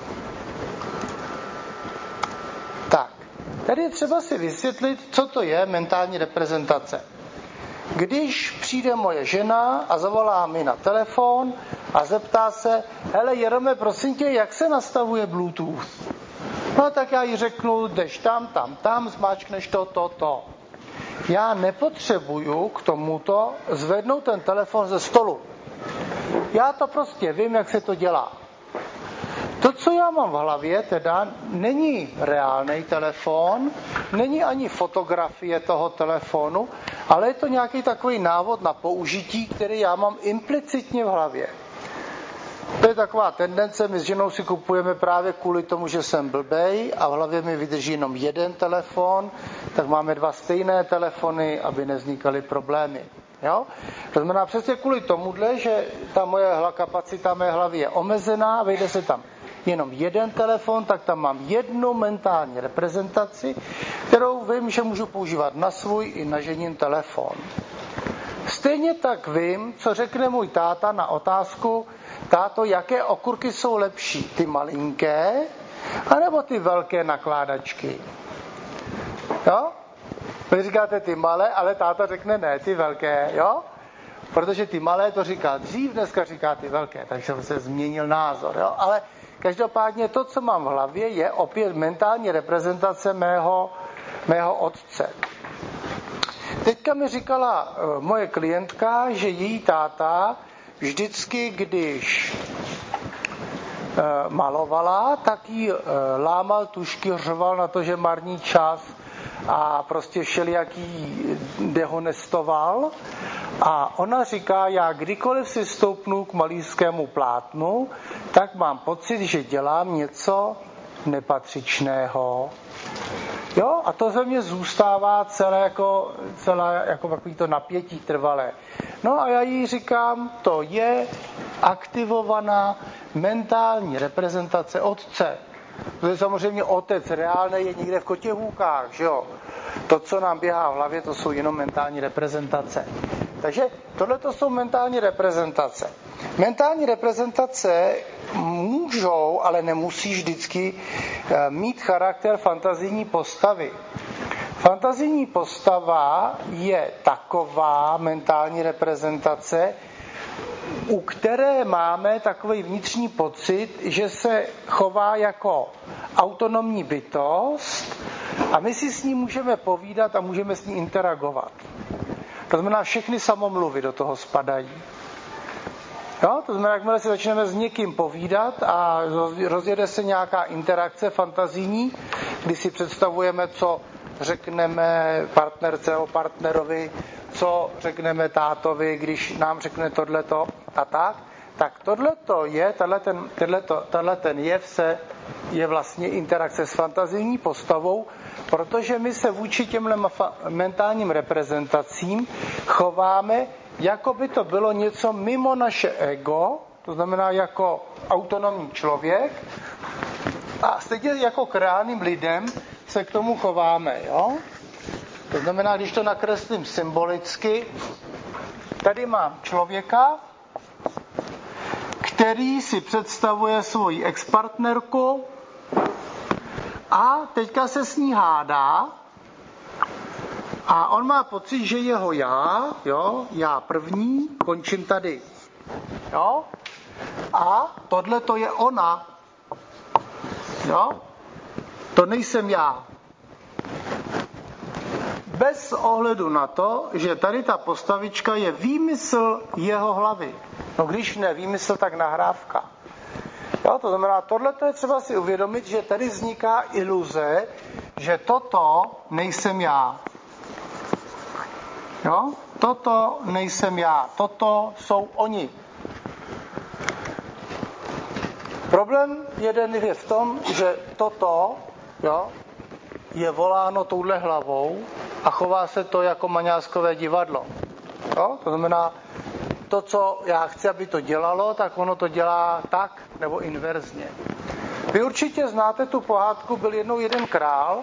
Tak, tady je třeba si vysvětlit, co to je mentální reprezentace. Když přijde moje žena a zavolá mi na telefon a zeptá se, hele Jerome, prosím tě, jak se nastavuje Bluetooth? No tak já jí řeknu, jdeš tam, tam, tam, zmáčkneš to, to, to. Já nepotřebuju k tomuto zvednout ten telefon ze stolu. Já to prostě vím, jak se to dělá. To, co já mám v hlavě, teda není reálný telefon, není ani fotografie toho telefonu, ale je to nějaký takový návod na použití, který já mám implicitně v hlavě. To je taková tendence, my s ženou si kupujeme právě kvůli tomu, že jsem blbej a v hlavě mi vydrží jenom jeden telefon, tak máme dva stejné telefony, aby nevznikaly problémy. Jo? To znamená přesně kvůli tomuhle, že ta moje kapacita mé hlavy je omezená, vejde se tam jenom jeden telefon, tak tam mám jednu mentální reprezentaci, kterou vím, že můžu používat na svůj i na ženin telefon. Stejně tak vím, co řekne můj táta na otázku, táto, jaké okurky jsou lepší, ty malinké, anebo ty velké nakládačky. Jo? Vy říkáte ty malé, ale táta řekne ne, ty velké, jo? Protože ty malé to říká dřív, dneska říká ty velké, takže se změnil názor, jo? Ale každopádně to, co mám v hlavě, je opět mentální reprezentace mého, mého otce. Teďka mi říkala moje klientka, že její táta vždycky, když malovala, tak jí lámal tušky, řval na to, že marní čas a prostě všelijaký dehonestoval. A ona říká, já kdykoliv si stoupnu k malířskému plátnu, tak mám pocit, že dělám něco nepatřičného. Jo, a to ze mě zůstává celé jako, celé jako takový to napětí trvalé. No a já jí říkám, to je aktivovaná mentální reprezentace otce. Protože samozřejmě otec reálný je někde v Kotěhůkách, že jo. To, co nám běhá v hlavě, to jsou jenom mentální reprezentace. Takže tohle to jsou mentální reprezentace. Mentální reprezentace můžou, ale nemusí vždycky mít charakter fantazijní postavy. Fantazijní postava je taková mentální reprezentace, u které máme takový vnitřní pocit, že se chová jako autonomní bytost a my si s ní můžeme povídat a můžeme s ní interagovat. To znamená, všechny samomluvy do toho spadají. Jo? To znamená, jakmile si začneme s někým povídat a rozjede se nějaká interakce fantazijní, kdy si představujeme, co řekneme partnerce o partnerovi, co řekneme tátovi, když nám řekne tohleto a tak, tak tohleto je, tenhle ten jev se je vlastně interakce s fantazijní postavou, protože my se vůči těmhle mentálním reprezentacím chováme, jako by to bylo něco mimo naše ego, to znamená jako autonomní člověk, a stejně jako k reálným lidem se k tomu chováme. Jo? To znamená, když to nakreslím symbolicky, tady mám člověka, který si představuje svoji expartnerku a teďka se s ní hádá a on má pocit, že jeho já, jo, já první, končím tady. Jo? A tohle to je ona. Jo? To nejsem já. Bez ohledu na to, že tady ta postavička je výmysl jeho hlavy. No když ne výmysl, tak nahrávka. Jo? To znamená, tohle je třeba si uvědomit, že tady vzniká iluze, že toto nejsem já. Jo? Toto nejsem já. Toto jsou oni. Problém jeden je v tom, že toto, jo, je voláno touhle hlavou a chová se to jako maňáskové divadlo. Jo? To znamená, to, co já chci, aby to dělalo, tak ono to dělá tak nebo inverzně. Vy určitě znáte tu pohádku, byl jednou jeden král.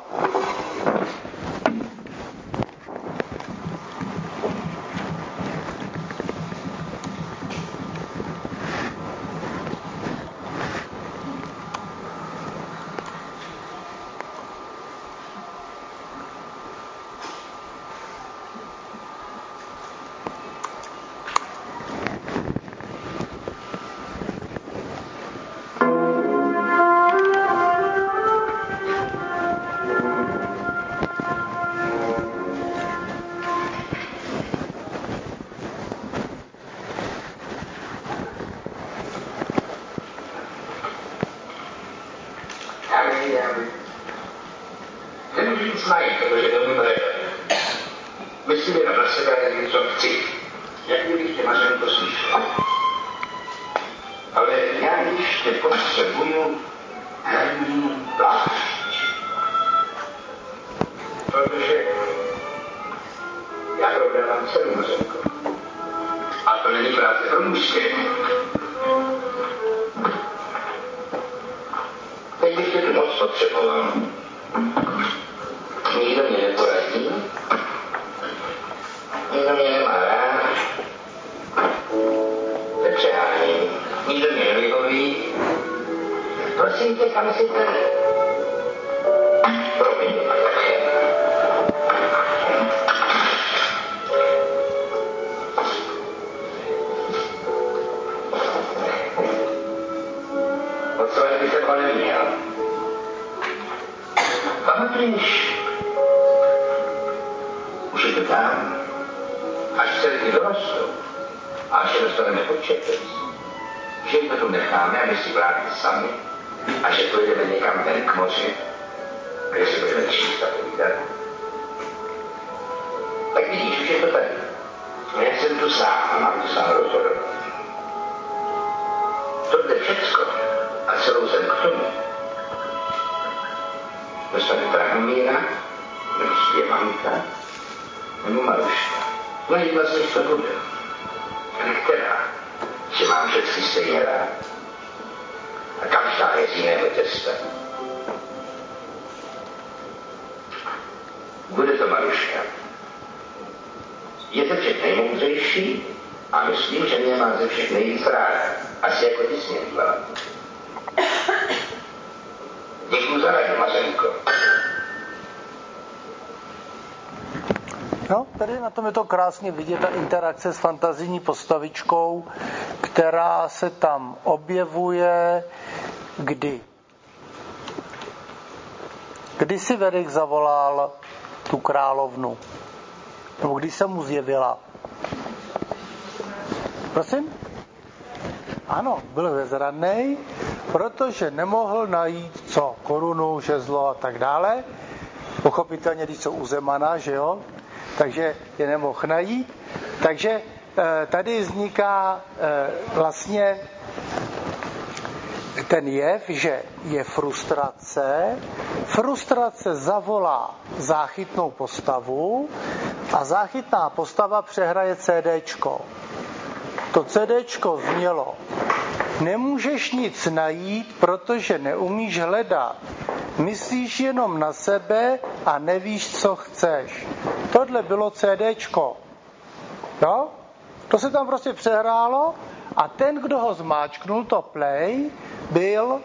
No, tady na tom je to krásně vidět, ta interakce s fantazijní postavičkou, která se tam objevuje kdy. Kdy si Vedek zavolal tu královnu? Nebo kdy se mu zjevila? Prosím? Ano, byl bezradnej, protože nemohl najít co? Korunu, žezlo a tak dále. pochopitelně, když jsou u Zemana, že jo, takže je nemohl najít. Takže tady vzniká vlastně ten jev, že je frustrace, frustrace zavolá záchytnou postavu a záchytná postava přehraje CDčko. To CDčko znělo: nemůžeš nic najít, protože neumíš hledat. Myslíš jenom na sebe a nevíš, co chceš. Tohle bylo CDčko. Jo? To se tam prostě přehrálo a ten, kdo ho zmáčknul, to play, byl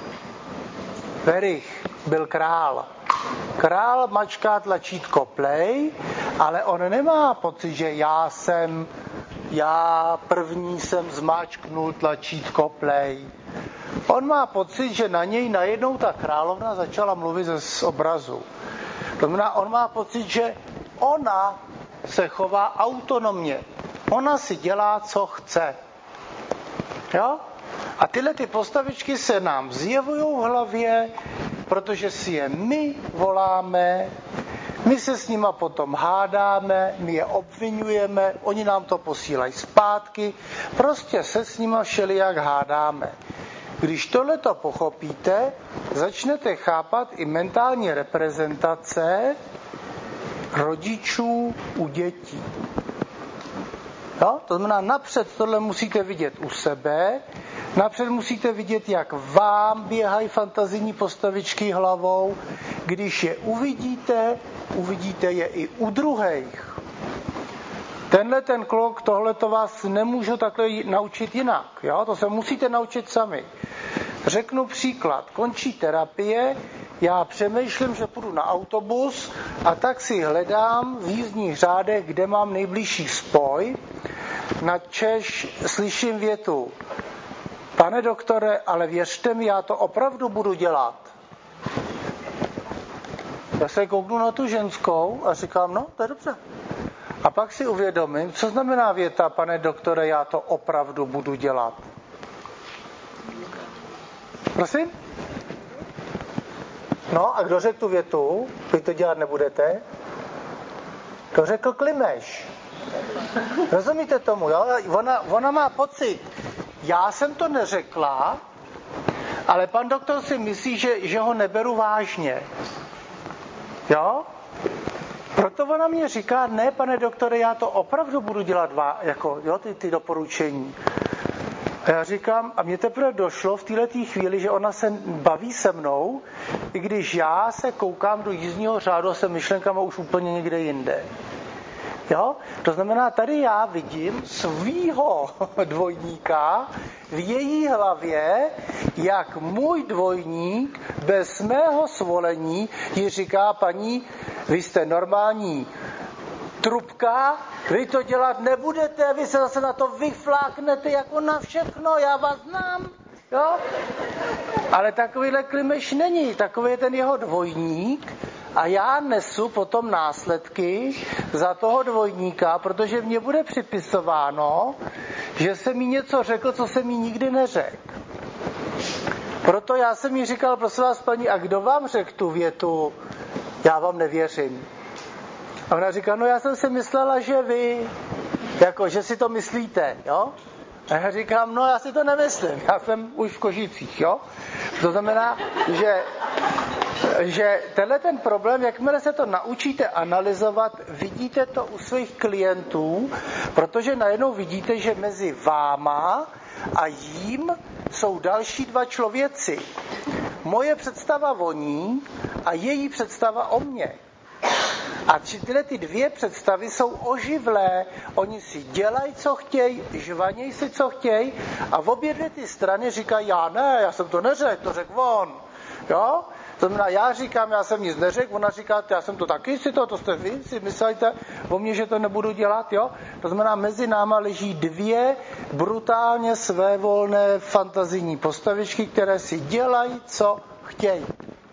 Verich, byl král. Král mačká tlačítko play, ale on nemá pocit, že já jsem, já první jsem zmáčknul tlačítko play. On má pocit, že na něj najednou ta královna začala mluvit z obrazu. To znamená, on má pocit, že ona se chová autonomně. Ona si dělá, co chce. Jo? A tyhle ty postavičky se nám zjevují v hlavě, protože si je my voláme, my se s nima potom hádáme, my je obvinujeme, oni nám to posílají zpátky, prostě se s nima všelijak hádáme. Když tohleto pochopíte, začnete chápat i mentální reprezentace rodičů u dětí. Jo? To znamená, napřed tohle musíte vidět u sebe, napřed musíte vidět, jak vám běhají fantazijní postavičky hlavou. Když je uvidíte, uvidíte je i u druhých. Tenhle ten kluk, tohle to vás nemůžu takhle naučit jinak. Jo? To se musíte naučit sami. Řeknu příklad. Končí terapie, já přemýšlím, že půjdu na autobus a tak si hledám v jízdních řádech, kde mám nejbližší spoj. Načež slyším větu: pane doktore, ale věřte mi, já to opravdu budu dělat. Já se kouknu na tu ženskou a říkám, no, to je dobře. A pak si uvědomím, co znamená věta, pane doktore, já to opravdu budu dělat. Prosím? No a kdo řekl tu větu? Vy to dělat nebudete? To řekl Klimeš. Rozumíte tomu, jo? Ona, ona má pocit, já jsem to neřekla, ale pan doktor si myslí, že, že ho neberu vážně. Jo? Proto ona mě říká, ne, pane doktore, já to opravdu budu dělat, vá, jako, jo, ty, ty doporučení. A já říkám, a mně teprve došlo v této chvíli, že ona se baví se mnou, i když já se koukám do jízdního řádu a jsem myšlenkama už úplně někde jinde. Jo? To znamená, tady já vidím svýho dvojníka v její hlavě, jak můj dvojník bez mého svolení jí říká, paní, vy jste normální trubka, vy to dělat nebudete, vy se zase na to vyfláknete jako na všechno, já vás znám. Jo? Ale takovýhle Klimeš není, takový je ten jeho dvojník a já nesu potom následky za toho dvojníka, protože mně bude připisováno, že jsem jí něco řekl, co jsem jí nikdy neřekl. Proto já jsem jí říkal, prosím vás, paní, a kdo vám řekl tu větu, já vám nevěřím. A ona říká, no já jsem si myslela, že vy, jako, že si to myslíte, jo? A já říkám, no já si to nemyslím, já jsem už v Kožicích, jo? To znamená, že, že tenhle ten problém, jakmile se to naučíte analyzovat, vidíte to u svých klientů, protože najednou vidíte, že mezi váma a jím jsou další dva člověci. Moje představa o ní a její představa o mně. A tyhle ty dvě představy jsou oživlé. Oni si dělají, co chtějí, žvanějí si, co chtějí a v obě dvě ty strany říkají, já ne, já jsem to neřekl, to řekl on. Jo? To znamená, já říkám, já jsem nic neřekl, ona říká, já jsem to taky si to, to jste vy si myslíte o mně, že to nebudu dělat, jo? To znamená, mezi náma leží dvě brutálně svévolné fantazijní postavičky, které si dělají, co chtějí.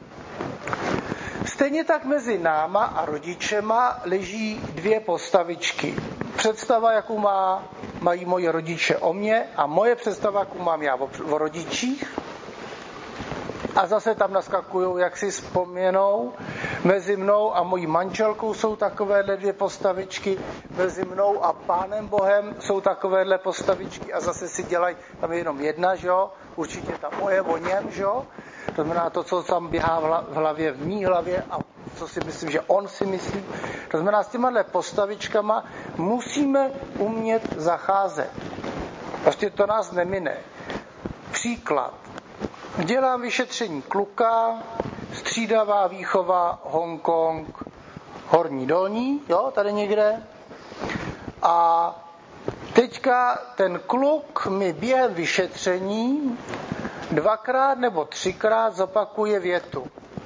Stejně tak mezi náma a rodičema leží dvě postavičky. Představa, jakou má, mají moje rodiče o mně a moje představa, jakou mám já o, o rodičích. a zase tam naskakujou, jak si vzpoměnou. Mezi mnou a mojí manželkou jsou takovéhle dvě postavičky, mezi mnou a Pánem Bohem jsou takovéhle postavičky a zase si dělají, tam je jenom jedna, že jo, určitě ta moje o něm, že jo, to znamená to, co tam běhá v hlavě, v mý hlavě a co si myslím, že on si myslí. To znamená, s těmahle postavičkama musíme umět zacházet. Prostě to nás nemine. Příklad. Dělám vyšetření kluka, střídavá výchova, Hongkong, Horní Dolní, jo, tady někde. A teďka ten kluk mi během vyšetření dvakrát nebo třikrát zopakuje větu.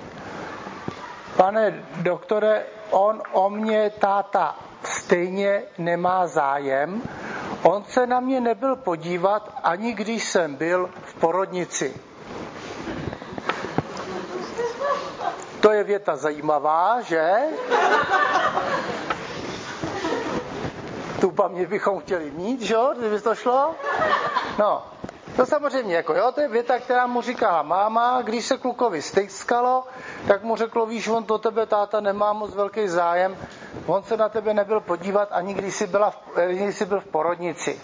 Pane doktore, on o mě, táta, stejně nemá zájem. On se na mě nebyl podívat, ani když jsem byl v porodnici. To je věta zajímavá, že? Tu paměť bychom chtěli mít, že jo, kdyby to šlo? No, to samozřejmě, jako jo, to je věta, která mu říká máma, když se klukovi stejskalo, tak mu řeklo, víš, on to tebe, táta, nemá moc velký zájem, on se na tebe nebyl podívat, ani když jsi, byla v, když jsi byl v porodnici.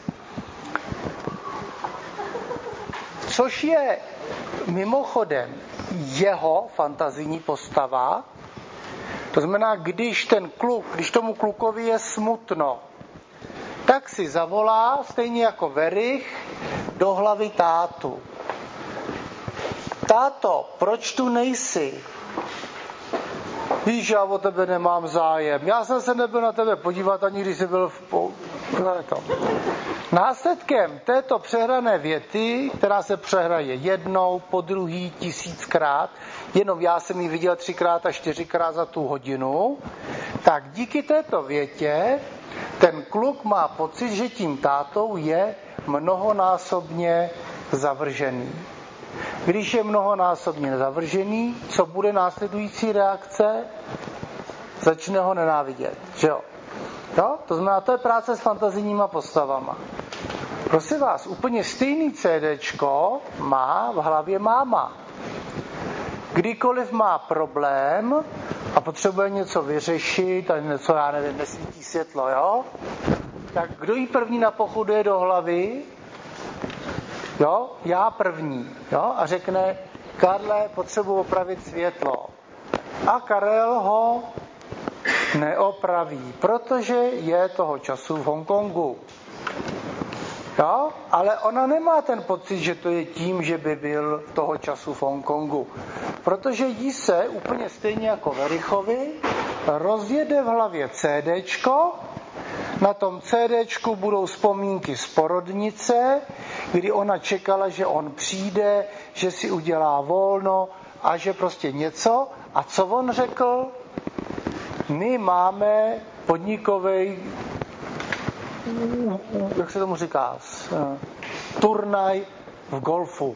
Což je mimochodem jeho fantazijní postava, to znamená, když ten kluk, když tomu klukovi je smutno, tak si zavolá, stejně jako Verich, do hlavy tátu. Táto, proč tu nejsi? Víš, já o tebe nemám zájem. Já jsem se nebyl na tebe podívat, ani když jsi byl v... Po... Následkem této přehrané věty, která se přehraje jednou, po druhý, tisíckrát, jenom já jsem ji viděl třikrát a čtyřikrát za tu hodinu, tak díky této větě ten kluk má pocit, že tím tátou je mnohonásobně zavržený. Když je mnohonásobně zavržený, co bude následující reakce? Začne ho nenávidět, že jo? Jo? To znamená, to je práce s fantazijníma postavama. Prosím vás, úplně stejný CDčko má v hlavě máma. Kdykoliv má problém a potřebuje něco vyřešit, a něco, já nevím, nesvítí světlo, jo? Tak kdo jí první napochoduje do hlavy? Jo? Já první. Jo? A řekne, Karle, potřebuji opravit světlo. A Karel ho neopraví, protože je toho času v Hongkongu. Jo? Ale ona nemá ten pocit, že to je tím, že by byl toho času v Hongkongu. Protože jí se, úplně stejně jako Verichovi, rozjede v hlavě CDčko, na tom CDčku budou vzpomínky z porodnice, kdy ona čekala, že on přijde, že si udělá volno a že prostě něco. A co on řekl? My máme podnikový, jak se tomu říká, turnaj v golfu.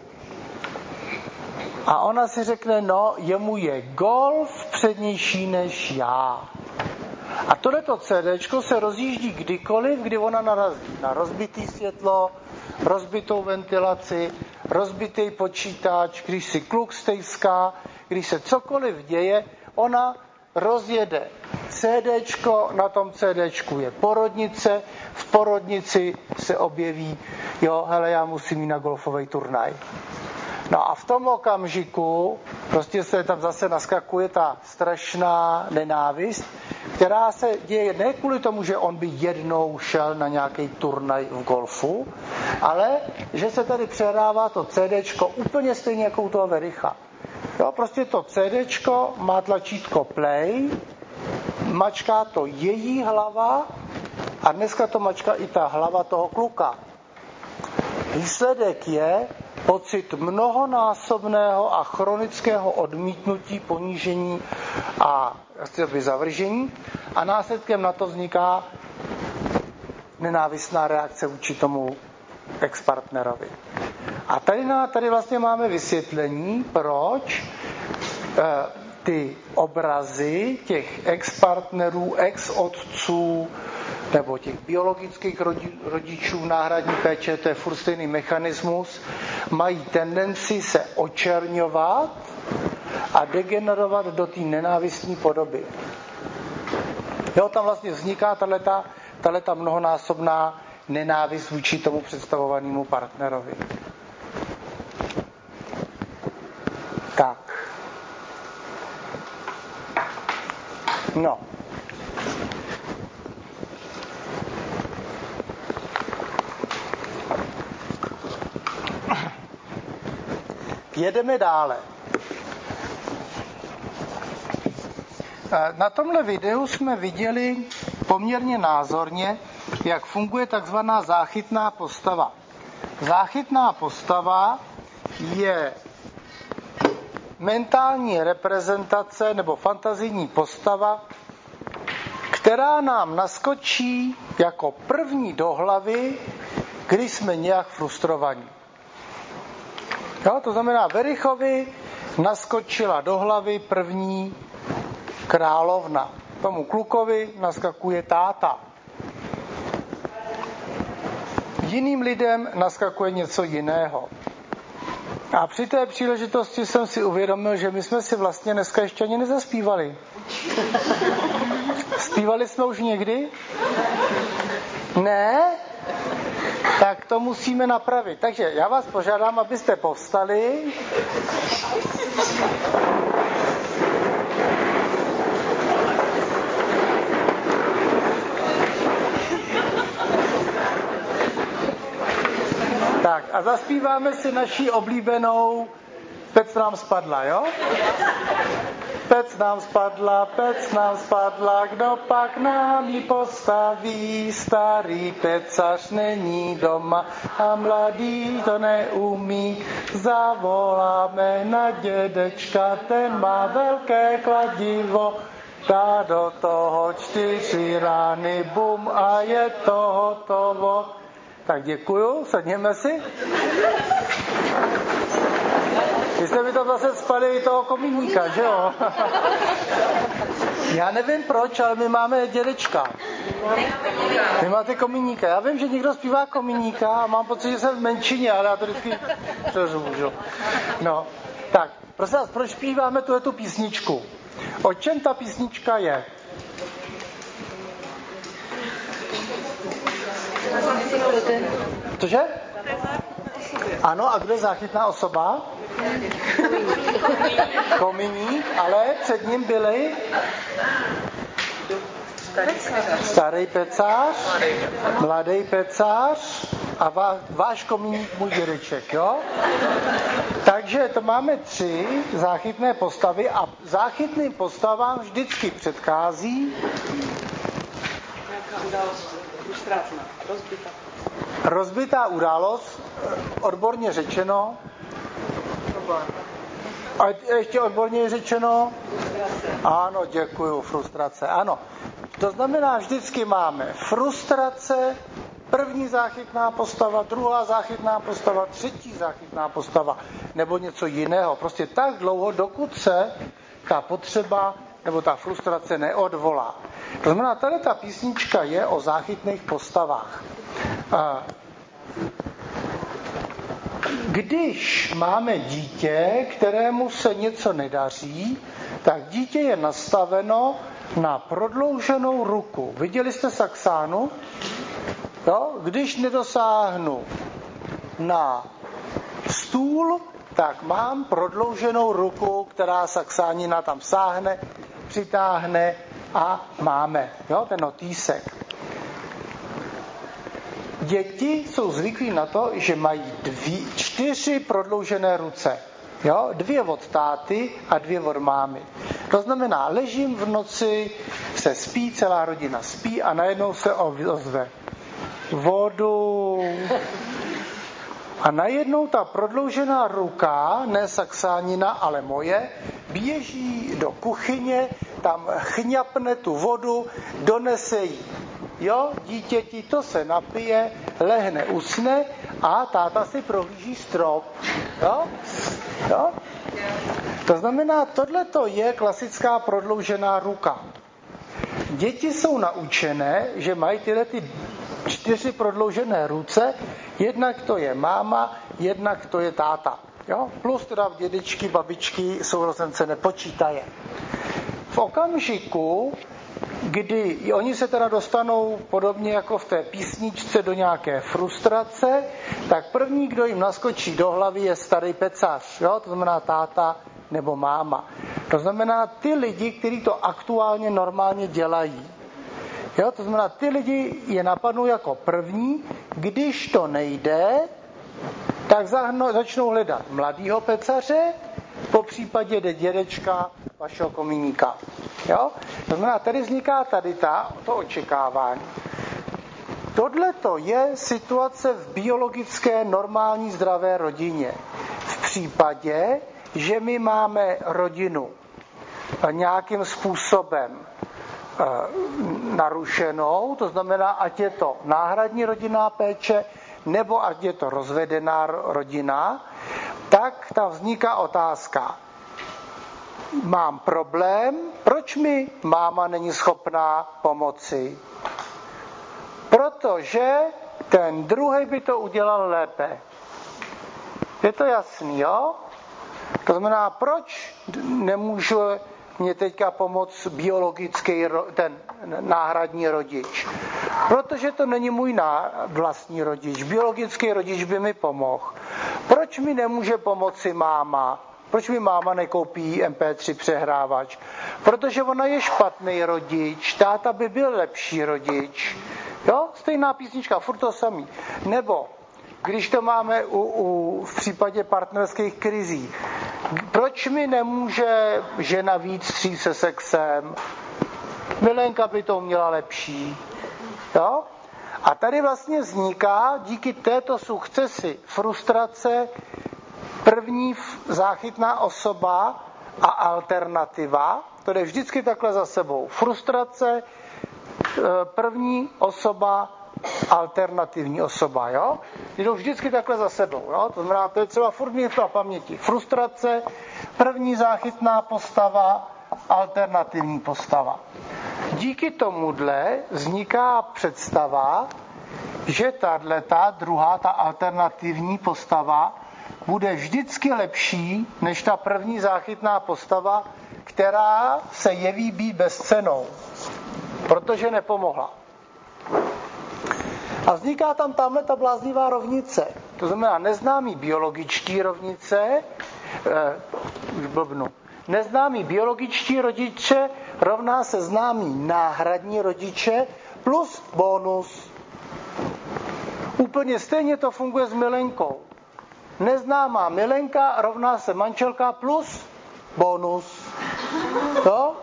A ona si řekne, no, jemu je golf přednější než já. A tohleto CDčko se rozjíždí kdykoliv, kdy ona narazí na rozbitý světlo, rozbitou ventilaci, rozbitý počítač, když si kluk stejská, když se cokoliv děje, ona rozjede CDčko, na tom CDčku je porodnice, v porodnici se objeví, jo, hele, já musím jít na golfový turnaj. No a v tom okamžiku prostě se tam zase naskakuje ta strašná nenávist, která se děje ne kvůli tomu, že on by jednou šel na nějaký turnaj v golfu, ale že se tady přehrává to CDčko úplně stejně jako u toho Vericha. Jo, prostě to CDčko má tlačítko play, mačká to její hlava a dneska to mačká i ta hlava toho kluka. Výsledek je pocit mnohonásobného a chronického odmítnutí, ponížení a zavržení a následkem na to vzniká nenávistná reakce vůči tomu ex-partnerovi. A tady, na, tady vlastně máme vysvětlení, proč eh, ty obrazy těch ex-partnerů, ex-otců, nebo těch biologických rodičů náhradní péče, to je furt stejný mechanismus, mají tendenci se očerňovat a degenerovat do té nenávistné podoby. Jo, tam vlastně vzniká tato, tato mnohonásobná nenávist vůči tomu představovanému partnerovi. Tak. No. Jedeme dále. Na tomhle videu jsme viděli poměrně názorně, jak funguje takzvaná záchytná postava. Záchytná postava je mentální reprezentace nebo fantazijní postava, která nám naskočí jako první do hlavy, když jsme nějak frustrovaní. Jo, to znamená, Verichovi naskočila do hlavy první královna. Tomu klukovi naskakuje táta. Jiným lidem naskakuje něco jiného. A při té příležitosti jsem si uvědomil, že my jsme si vlastně dneska ještě ani nezaspívali. Zpívali jsme už někdy? Ne? Tak to musíme napravit. Takže já vás požádám, abyste povstali. Tak a zaspíváme si naši oblíbenou Pec nám spadla, jo? Pec nám spadla, pec nám spadla, kdo pak nám ji postaví? Starý pecař není doma a mladý to neumí. Zavoláme na dědečka, ten má velké kladivo. Dá do toho čtyři rány, bum, a je to hotovo. Tak děkuju, sedněme si. Vy jste mi to zase spali toho komíníka, že jo? Já nevím proč, ale my máme dědečka. Vy máte komíníka. Já vím, že někdo zpívá komíníka a mám pocit, že jsem v menšině, ale já to vždycky přeřvu, že? No, tak, prosím vás, proč zpíváme tuhletu písničku? O čem ta písnička je? Cože? Ano, a kdo je záchytná osoba? Kominík, ale před ním byli starý pecář, mladý pecář a vá, váš kominík, můj dědeček, jo? Takže to máme tři záchytné postavy a záchytným postavám vždycky předchází rozbitá. Rozbitá událost, odborně řečeno, a ještě odborně řečeno, ano, děkuju, frustrace, ano. To znamená, vždycky máme frustrace, první záchytná postava, druhá záchytná postava, třetí záchytná postava, nebo něco jiného. Prostě tak dlouho, dokud se ta potřeba nebo ta frustrace neodvolá. To znamená, tady ta písnička je o záchytných postavách. Když máme dítě, kterému se něco nedaří, tak dítě je nastaveno na prodlouženou ruku. Viděli jste Saxánu? Jo? Když nedosáhnu na stůl, tak mám prodlouženou ruku, která Saxánina tam sáhne, přitáhne a máme, jo, ten notýsek. Děti jsou zvyklí na to, že mají dvě, čtyři prodloužené ruce. Jo? Dvě od táty a dvě od mámy. To znamená, ležím v noci, se spí, celá rodina spí a najednou se ozve vodu. A najednou ta prodloužená ruka, ne Saxánina, ale moje, běží do kuchyně, tam chňapne tu vodu, donese ji. Jo, dítěti to se napije, lehne, usne a táta si prohlíží strop. Jo? Jo? To znamená, tohleto je klasická prodloužená ruka. děti jsou naučené, že mají tyhle ty čtyři prodloužené ruce, jednak to je máma, jednak to je táta. Jo? Plus teda dědečky, babičky, sourozence nepočítají. V okamžiku, kdy oni se teda dostanou podobně jako v té písničce do nějaké frustrace, tak první, kdo jim naskočí do hlavy, je starý pecář, jo? To znamená táta nebo máma. To znamená ty lidi, kteří to aktuálně normálně dělají. Jo? To znamená, ty lidi je napadnou jako první, když to nejde, tak začnou hledat mladýho pecaře, po případě jde dědečka vašeho komíníka. Jo? To znamená, tady vzniká tady ta, to očekávání. Tohleto je situace v biologické, normální, zdravé rodině. V případě, že my máme rodinu nějakým způsobem e, narušenou, to znamená, ať je to náhradní rodinná péče, nebo ať je to rozvedená rodina, tak tam vzniká otázka. Mám problém, proč mi máma není schopná pomoci? Protože ten druhý by to udělal lépe. Je to jasný, jo? To znamená, proč nemůžu mě teďka pomoct biologický, ten náhradní rodič? Protože to není můj vlastní rodič. Biologický rodič by mi pomohl. Proč mi nemůže pomoci máma? Proč mi máma nekoupí em pé tři přehrávač? Protože ona je špatný rodič, táta by byl lepší rodič. Jo? Stejná písnička, furt to samý. Nebo, když to máme u, u, v případě partnerských krizí, proč mi nemůže žena víc stříct se sexem? Milenka by to měla lepší. Jo? A tady vlastně vzniká díky této sukcesi frustrace první záchytná osoba a alternativa, to jde vždycky takhle za sebou. Frustrace, první osoba, alternativní osoba, jo? Jdou vždycky takhle za sebou, jo? To znamená, to je třeba furt mít na paměti. Frustrace, první záchytná postava, alternativní postava. Díky tomuhle vzniká představa, že tato druhá, ta alternativní postava, bude vždycky lepší než ta první záchytná postava, která se jeví být bezcennou, protože nepomohla. A vzniká tam tamhle ta bláznivá rovnice. To znamená neznámý biologičtí rovnice, eh, už blbnu, neznámý biologičtí rodiče rovná se známý náhradní rodiče plus bonus. Úplně stejně to funguje s milenkou. Neznámá milenka rovná se manželka plus bonus. To?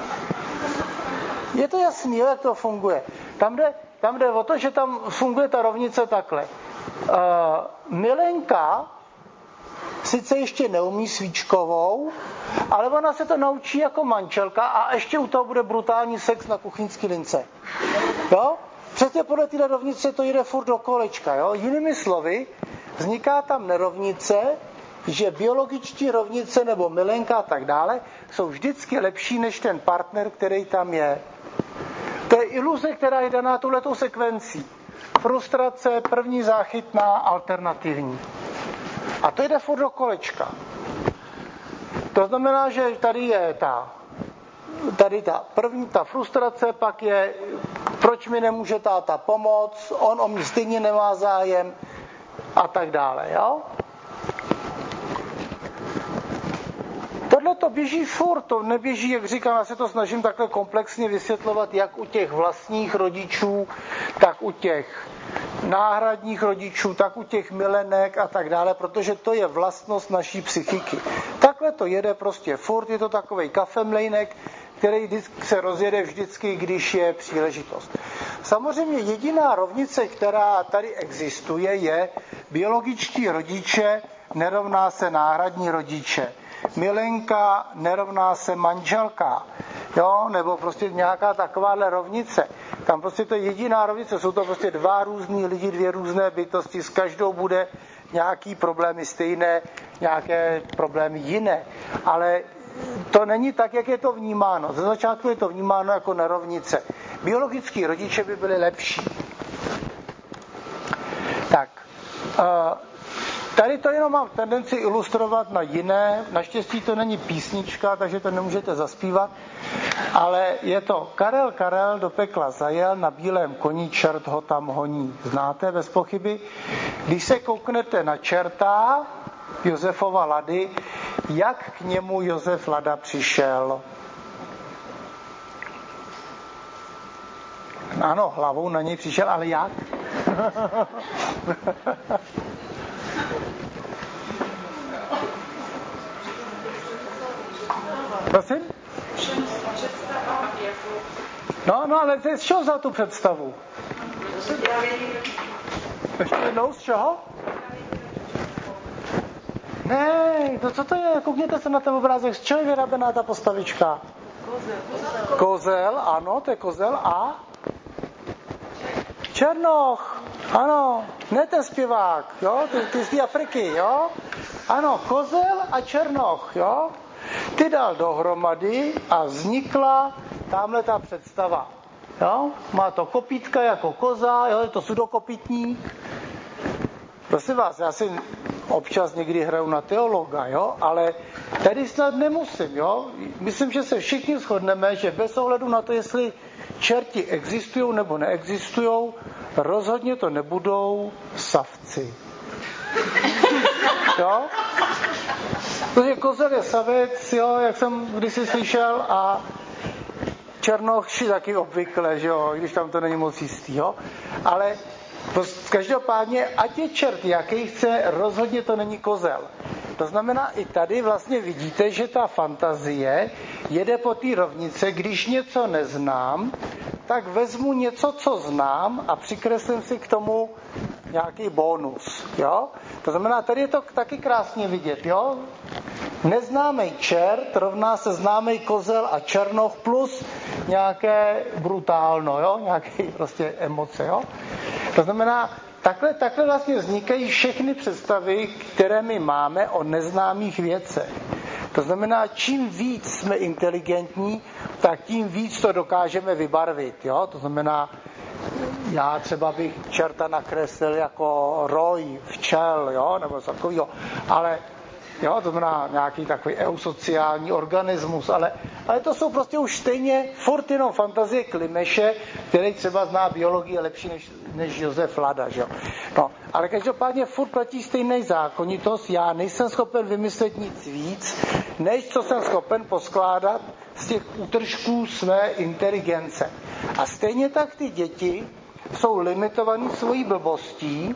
Je to jasný, jak to funguje. Tam jde, tam jde o to, že tam funguje ta rovnice takhle. Uh, milenka sice ještě neumí svíčkovou, ale ona se to naučí jako manželka a ještě u toho bude brutální sex na kuchyňský lince. Jo? Přesně podle této rovnice to jde furt do kolečka. Jo? Jinými slovy, vzniká tam nerovnice, že biologičtí rovnice nebo milenka a tak dále jsou vždycky lepší než ten partner, který tam je. To je iluze, která je daná touhletou sekvencí. Frustrace, první záchytná, alternativní. A to jde furt do kolečka. To znamená, že tady je ta, tady ta první, ta frustrace, pak je, proč mi nemůže táta pomoct, on o mě stejně nemá zájem a tak dále, jo? Tohle to běží furt, to neběží, jak říkám, já se to snažím takhle komplexně vysvětlovat, jak u těch vlastních rodičů, tak u těch náhradních rodičů, tak u těch milenek a tak dále, protože to je vlastnost naší psychiky. Takhle to jede prostě furt, je to takovej kafemlejnek, který se rozjede vždycky, když je příležitost. Samozřejmě jediná rovnice, která tady existuje, je biologičtí rodiče nerovná se náhradní rodiče. Milenka nerovná se manželka, jo, nebo prostě nějaká takováhle rovnice. Tam prostě to je jediná rovnice, jsou to prostě dva různý lidi, dvě různé bytosti, s každou bude nějaký problémy stejné, nějaké problémy jiné. Ale to není tak, jak je to vnímáno. Ze začátku je to vnímáno jako nerovnice. Biologický rodiče by byli lepší. Tak, tady to jenom mám tendenci ilustrovat na jiné. Naštěstí to není písnička, takže to nemůžete zaspívat. Ale je to Karel, Karel do pekla zajel, na bílém koni čert ho tam honí. Znáte bez pochyby? Když se kouknete na čerta Josefova Lady, jak k němu Josef Lada přišel? Ano, hlavou na něj přišel, ale jak? Prosím? No, no, ale z čeho vzal tu představu? Ještě jednou, z čeho? Ne, to co to je? Koukněte se na ten obrázek. Z čeho je vyrábená ta postavička? Kozel. Kozel, ano, to je kozel a? Černoch, ano, ne ten zpěvák, jo, ty, ty z té Afriky, jo? Ano, kozel a černoch, jo? Ty dal dohromady a vznikla tamhle ta představa. Jo? Má to kopítka jako koza, jo? Je to sudokopítník. Prosím vás, já si občas někdy hraju na teologa, jo? Ale tady snad nemusím. Jo? Myslím, že se všichni shodneme, že bez ohledu na to, jestli čerti existují nebo neexistují, rozhodně to nebudou savci. Jo? Protože kozel je savec, jo, jak jsem kdysi slyšel, a černoch taky obvykle, že jo, když tam to není moc jistý, jo. Ale to, každopádně, ať je čert jaký chce, rozhodně to není kozel. To znamená, i tady vlastně vidíte, že ta fantazie jede po té rovnice, když něco neznám, tak vezmu něco, co znám a přikreslím si k tomu nějaký bonus, jo. To znamená, tady je to taky krásně vidět, jo. Neznámý čert rovná se známý kozel a černoch plus nějaké brutálno, jo, nějaké prostě emoce, jo. To znamená, takhle, takhle vlastně vznikají všechny představy, které my máme o neznámých věcech. To znamená, čím víc jsme inteligentní, tak tím víc to dokážeme vybarvit, jo. To znamená, já třeba bych čerta nakreslil jako roj, včel, jo, nebo takovýho, ale jo, to znamená nějaký takový eusociální organismus, ale, ale to jsou prostě už stejně furt jenom fantazie Klimeše, který třeba zná biologii lepší než, než Josef Lada, že jo. No, ale každopádně furt platí stejný zákonitost, já nejsem schopen vymyslet nic víc, než co jsem schopen poskládat z těch útržků své inteligence. A stejně tak ty děti jsou limitovaný svojí blbostí,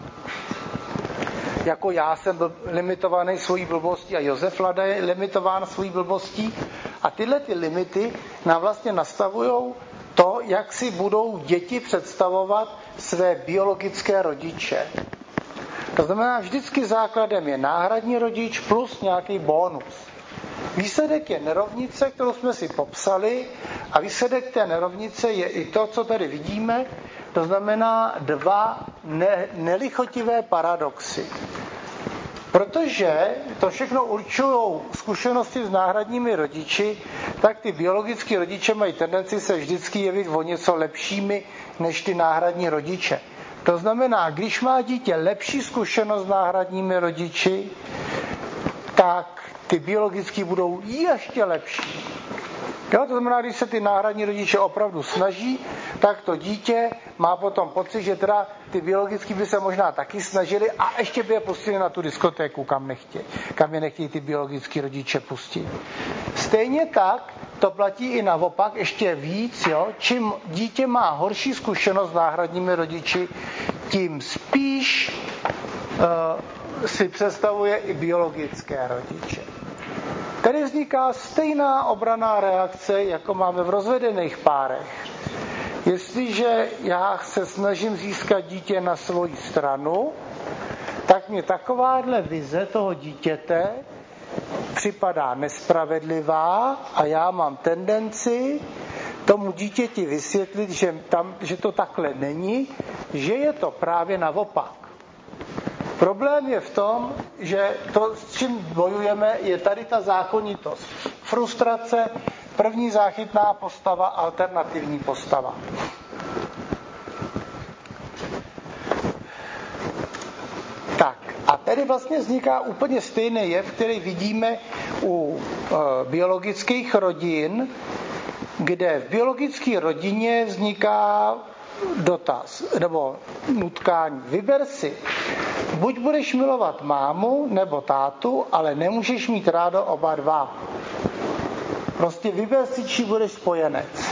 jako já jsem byl limitovaný svojí blbostí a Josef Lada je limitován svojí blbostí. A tyhle ty limity nám vlastně nastavují to, jak si budou děti představovat své biologické rodiče. To znamená, vždycky základem je náhradní rodič plus nějaký bonus. Výsledek je nerovnice, kterou jsme si popsali, a výsledek té nerovnice je i to, co tady vidíme. To znamená dva ne, nelichotivé paradoxy. Protože to všechno určují zkušenosti s náhradními rodiči, tak ty biologický rodiče mají tendenci se vždycky jevit o něco lepšími než ty náhradní rodiče. To znamená, když má dítě lepší zkušenost s náhradními rodiči, tak ty biologický budou ještě lepší. Jo, to znamená, když se ty náhradní rodiče opravdu snaží, tak to dítě má potom pocit, že teda ty biologický by se možná taky snažili a ještě by je pustili na tu diskotéku, kam nechtějí, kam je nechtějí ty biologický rodiče pustit. Stejně tak to platí i naopak ještě víc, jo? Čím dítě má horší zkušenost s náhradními rodiči, tím spíš uh, si představuje i biologické rodiče. Tady vzniká stejná obranná reakce, jako máme v rozvedených párech. Jestliže já se snažím získat dítě na svoji stranu, tak mi takováhle vize toho dítěte připadá nespravedlivá a já mám tendenci tomu dítěti vysvětlit, že, tam, že to takhle není, že je to právě naopak. Problém je v tom, že to, s čím bojujeme, je tady ta zákonitost. frustrace, první záchytná postava, alternativní postava. Tak, a tady vlastně vzniká úplně stejný jev, který vidíme u e, biologických rodin, kde v biologické rodině vzniká dotaz, nebo nutkání. Vyber si, buď budeš milovat mámu nebo tátu, ale nemůžeš mít rádo oba dva. Prostě vyber si, či budeš spojenec.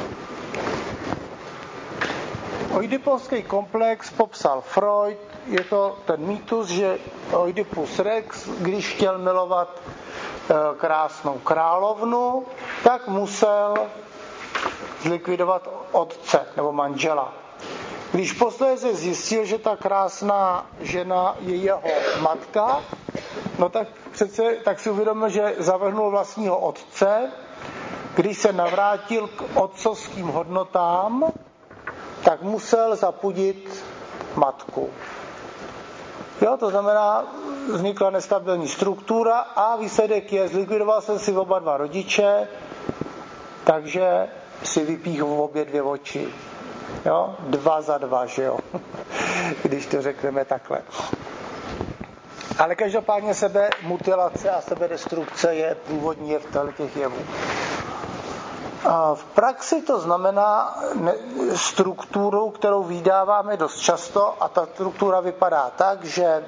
Oidipovský komplex popsal Freud, je to ten mýtus, že Oidipus rex, když chtěl milovat krásnou královnu, tak musel zlikvidovat otce nebo manžela. Když posléze zjistil, že ta krásná žena je jeho matka, no tak přece tak si uvědomil, že zavrhnul vlastního otce. Když se navrátil k otcovským hodnotám, tak musel zapudit matku. Jo, to znamená, vznikla nestabilní struktura a výsledek je, zlikvidoval jsem si oba dva rodiče, takže si vypích v obě dvě oči. Jo? Dva za dva, že jo? Když to řekneme takhle. Ale každopádně sebemutilace a sebedestrukce je průvodní jev těch jevů. V praxi to znamená strukturu, kterou vydáváme dost často, a ta struktura vypadá tak, že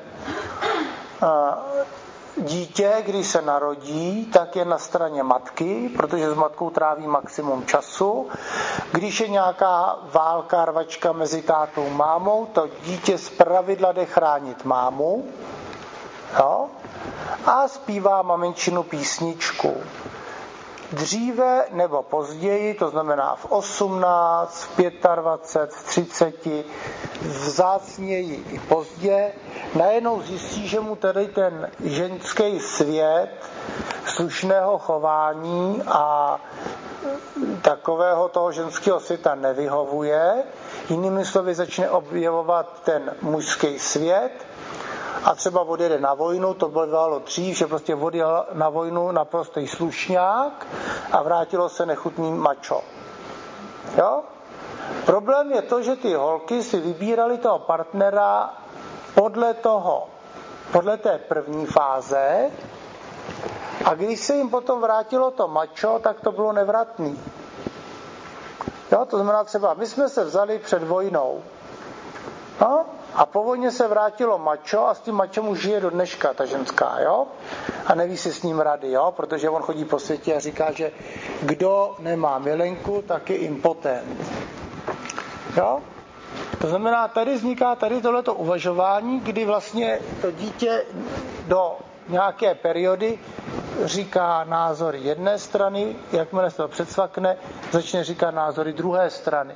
dítě, když se narodí, tak je na straně matky, protože s matkou tráví maximum času. Když je nějaká válka, rvačka mezi tátou a mámou, to dítě zpravidla jde chránit mámu, jo? A zpívá maminčinu písničku. Dříve nebo později, to znamená v osmnáct, v dvacet pět, v třicet, vzácněji i pozdě, najednou zjistí, že mu tedy ten ženský svět slušného chování a takového toho ženského světa nevyhovuje. Jinými slovy začne objevovat ten mužský svět a třeba odjede na vojnu, to bylo dřív, že prostě odjel na vojnu naprostý slušňák a vrátilo se nechutný mačo. Jo? Problém je to, že ty holky si vybírali toho partnera podle toho, podle té první fáze, a když se jim potom vrátilo to mačo, tak to bylo nevratný. Jo? To znamená třeba, my jsme se vzali před vojnou. No? A po vojně se vrátilo mačo a s tím mačem už žije do dneška ta ženská, jo? A neví si s ním rady, jo? Protože on chodí po světě a říká, že kdo nemá milenku, tak je impotent. Jo? To znamená, tady vzniká tady tohleto uvažování, kdy vlastně to dítě do nějaké periody říká názory jedné strany, jakmile se to předsvakne, začne říkat názory druhé strany.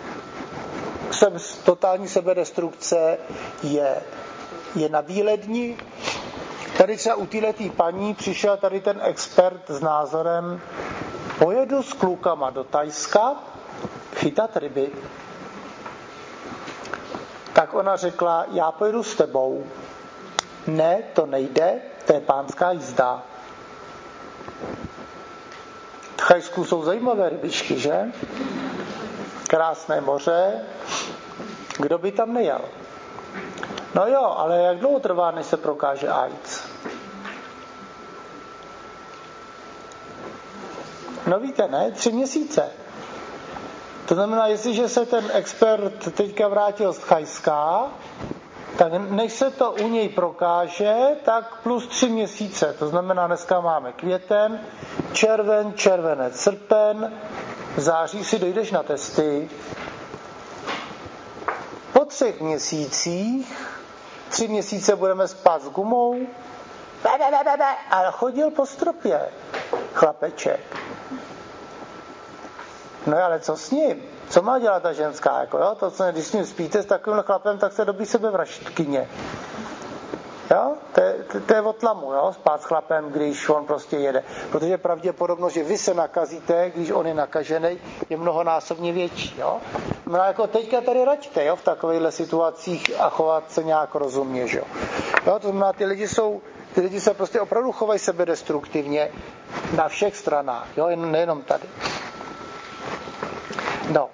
Totální sebedestrukce je, je na výledni. Tady třeba u této paní přišel tady ten expert s názorem: pojedu s klukama do Thajska chytat ryby. Tak ona řekla: já pojedu s tebou. Ne, to nejde, to je pánská jízda. V Thajsku jsou zajímavé rybičky, že? Krásné moře. Kdo by tam nejel? No jo, ale jak dlouho trvá, než se prokáže AIDS? No víte, ne? Tři měsíce. To znamená, jestliže se ten expert teďka vrátil z Thajska, tak než se to u něj prokáže, tak plus tři měsíce. To znamená, dneska máme květen, červen, červenec, srpen, v září si dojdeš na testy. Po třech měsících, tři měsíce budeme spát s gumou, a chodil po stropě chlapeček. No ale co s ním? Co má dělat ta ženská? Jako, jo? To, co, když s ním spíte s takovým chlapem, tak se dobí sebevraždkyně. Jo? To, to, to je o tlamu, jo? Spát s chlapem, když on prostě jede. Protože pravděpodobnost, že vy se nakazíte, když on je nakažený, je mnohonásobně větší. Jo? No jako teďka tady raďte, jo? V takovýchhle situacích a chovat se nějak rozumně. Že jo? Jo? To znamená, ty lidi jsou Ty lidi se prostě opravdu chovají sebedestruktivně na všech stranách, jo, nejenom tady. No.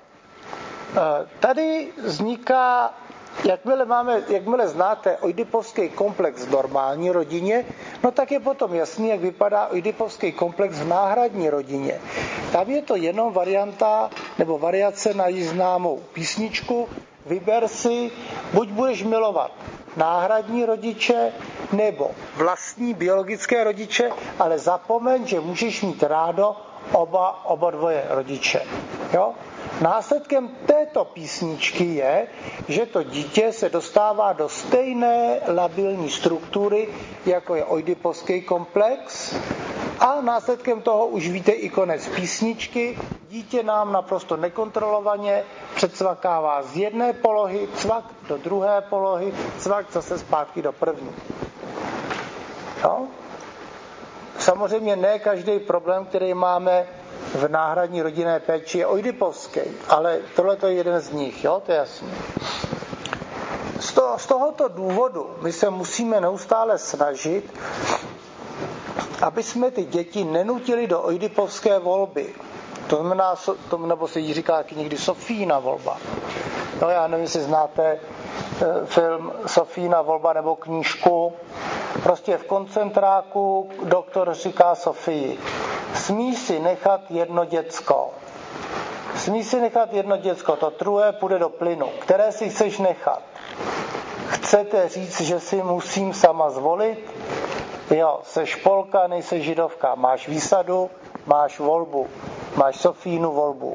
Tady vzniká, jakmile, máme, jakmile znáte oidipovský komplex v normální rodině, no tak je potom jasný, jak vypadá oidipovský komplex v náhradní rodině. Tam je to jenom varianta nebo variace na již známou písničku. Vyber si, buď budeš milovat náhradní rodiče nebo vlastní biologické rodiče, ale zapomeň, že můžeš mít rádo oba, oba dvoje rodiče. Jo? Následkem této písničky je, že to dítě se dostává do stejné labilní struktury, jako je oidipovský komplex, a následkem toho už víte i konec písničky. Dítě nám naprosto nekontrolovaně předsvakává z jedné polohy, cvak do druhé polohy, cvak zase zpátky do první. Jo? Samozřejmě ne každý problém, který máme v náhradní rodinné péči, je oidipovský, ale tohle je jeden z nich, jo? To je jasné. Z, to, z tohoto důvodu my se musíme neustále snažit, aby jsme ty děti nenutili do oidipovské volby. To znamená, to, nebo se jí říká taky někdy Sofína volba. No, já nevím, jestli znáte e, film Sofína volba nebo knížku. Prostě v koncentráku doktor říká Sofii: smí si nechat jedno děcko. Smí si nechat jedno děcko, to druhé půjde do plynu. Které si chceš nechat? Chcete říct, že si musím sama zvolit? Jo, seš Polka, nejseš Židovka. Máš výsadu, máš volbu. Máš Sofínu volbu.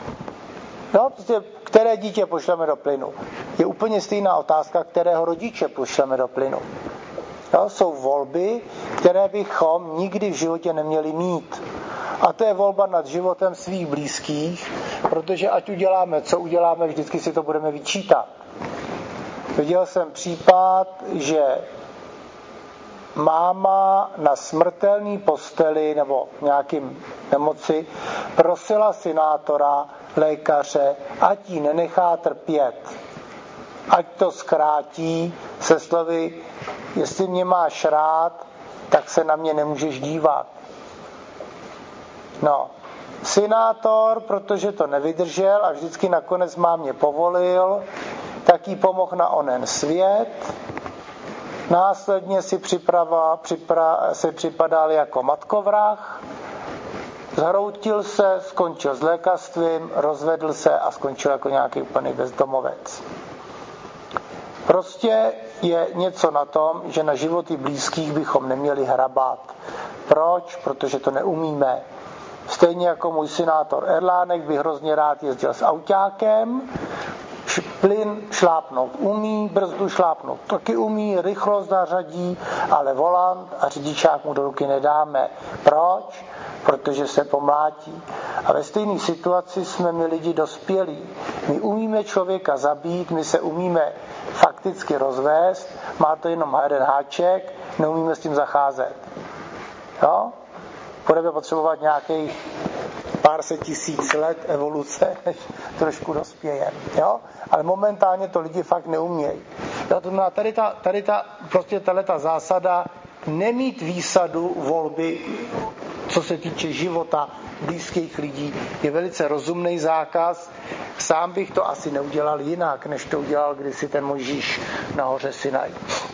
No, prostě, které dítě pošleme do plynu? Je úplně stejná otázka, kterého rodiče pošleme do plynu. No, jsou volby, které bychom nikdy v životě neměli mít. A to je volba nad životem svých blízkých, protože ať uděláme, co uděláme, vždycky si to budeme vyčítat. Viděl jsem případ, že máma na smrtelné posteli nebo nějakým nemoci prosila senátora, lékaře, ať ji nenechá trpět. Ať to zkrátí se slovy: jestli mě máš rád, tak se na mě nemůžeš dívat. No, senátor, protože to nevydržel a vždycky nakonec mámě povolil, tak jí pomohl na onen svět. Následně si, připrava, připra, si připadal jako matkovrah, zhroutil se, skončil s lékařstvím, rozvedl se a skončil jako nějaký úplný bezdomovec. Prostě je něco na tom, že na životy blízkých bychom neměli hrabat. Proč? Protože to neumíme. Stejně jako můj senátor Erlánek by hrozně rád jezdil s autákem, plyn šlápnout umí, brzdu šlápnout taky umí, rychlost zařadí, ale volant a řidičák mu do ruky nedáme. Proč? Protože se pomlátí. A ve stejné situaci jsme my lidi dospělí. My umíme člověka zabít, my se umíme fakticky rozvést, má to jenom jeden háček, neumíme s tím zacházet. Jo? Budeme potřebovat nějakých pár set tisíc let evoluce, než trošku dospějeme. Jo? Ale momentálně to lidi fakt neumějí. Jo, to znamená, tady ta, tady ta, prostě tato zásada nemít výsadu volby, co se týče života blízkých lidí, je velice rozumný zákaz. Sám bych to asi neudělal jinak, než to udělal kdysi ten Mojžíš na hoře Sinaj.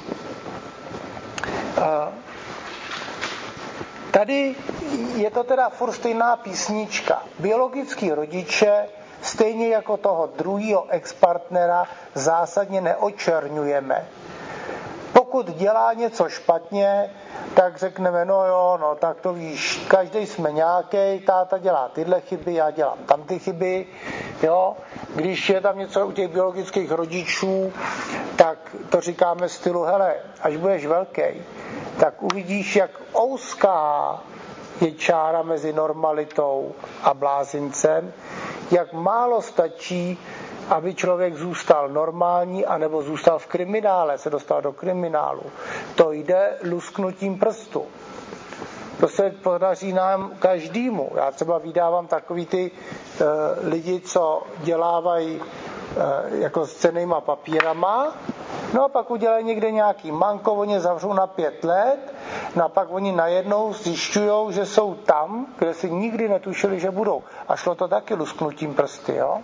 Tady je to teda furt stejná písnička. Biologický rodiče, stejně jako toho druhého ex-partnera, zásadně neočerňujeme. Pokud dělá něco špatně, tak řekneme, no jo, no tak to víš, každý jsme nějaký, táta dělá tyhle chyby, já dělám tam ty chyby, jo. Když je tam něco u těch biologických rodičů, tak to říkáme stylu, hele, až budeš velký, tak uvidíš, jak ouzká je čára mezi normalitou a blázincem, jak málo stačí, aby člověk zůstal normální, anebo zůstal v kriminále, se dostal do kriminálu. To jde lusknutím prstu. To se podaří nám každému. Já třeba vydávám takový ty e, lidi, co dělávají e, jako s cennýma papírama No a pak udělají někde nějaký manko, oni zavřou na pět let, no a pak oni najednou zjišťujou, že jsou tam, kde si nikdy netušili, že budou. A šlo to taky lusknutím prsty, jo?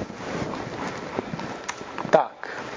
Tak.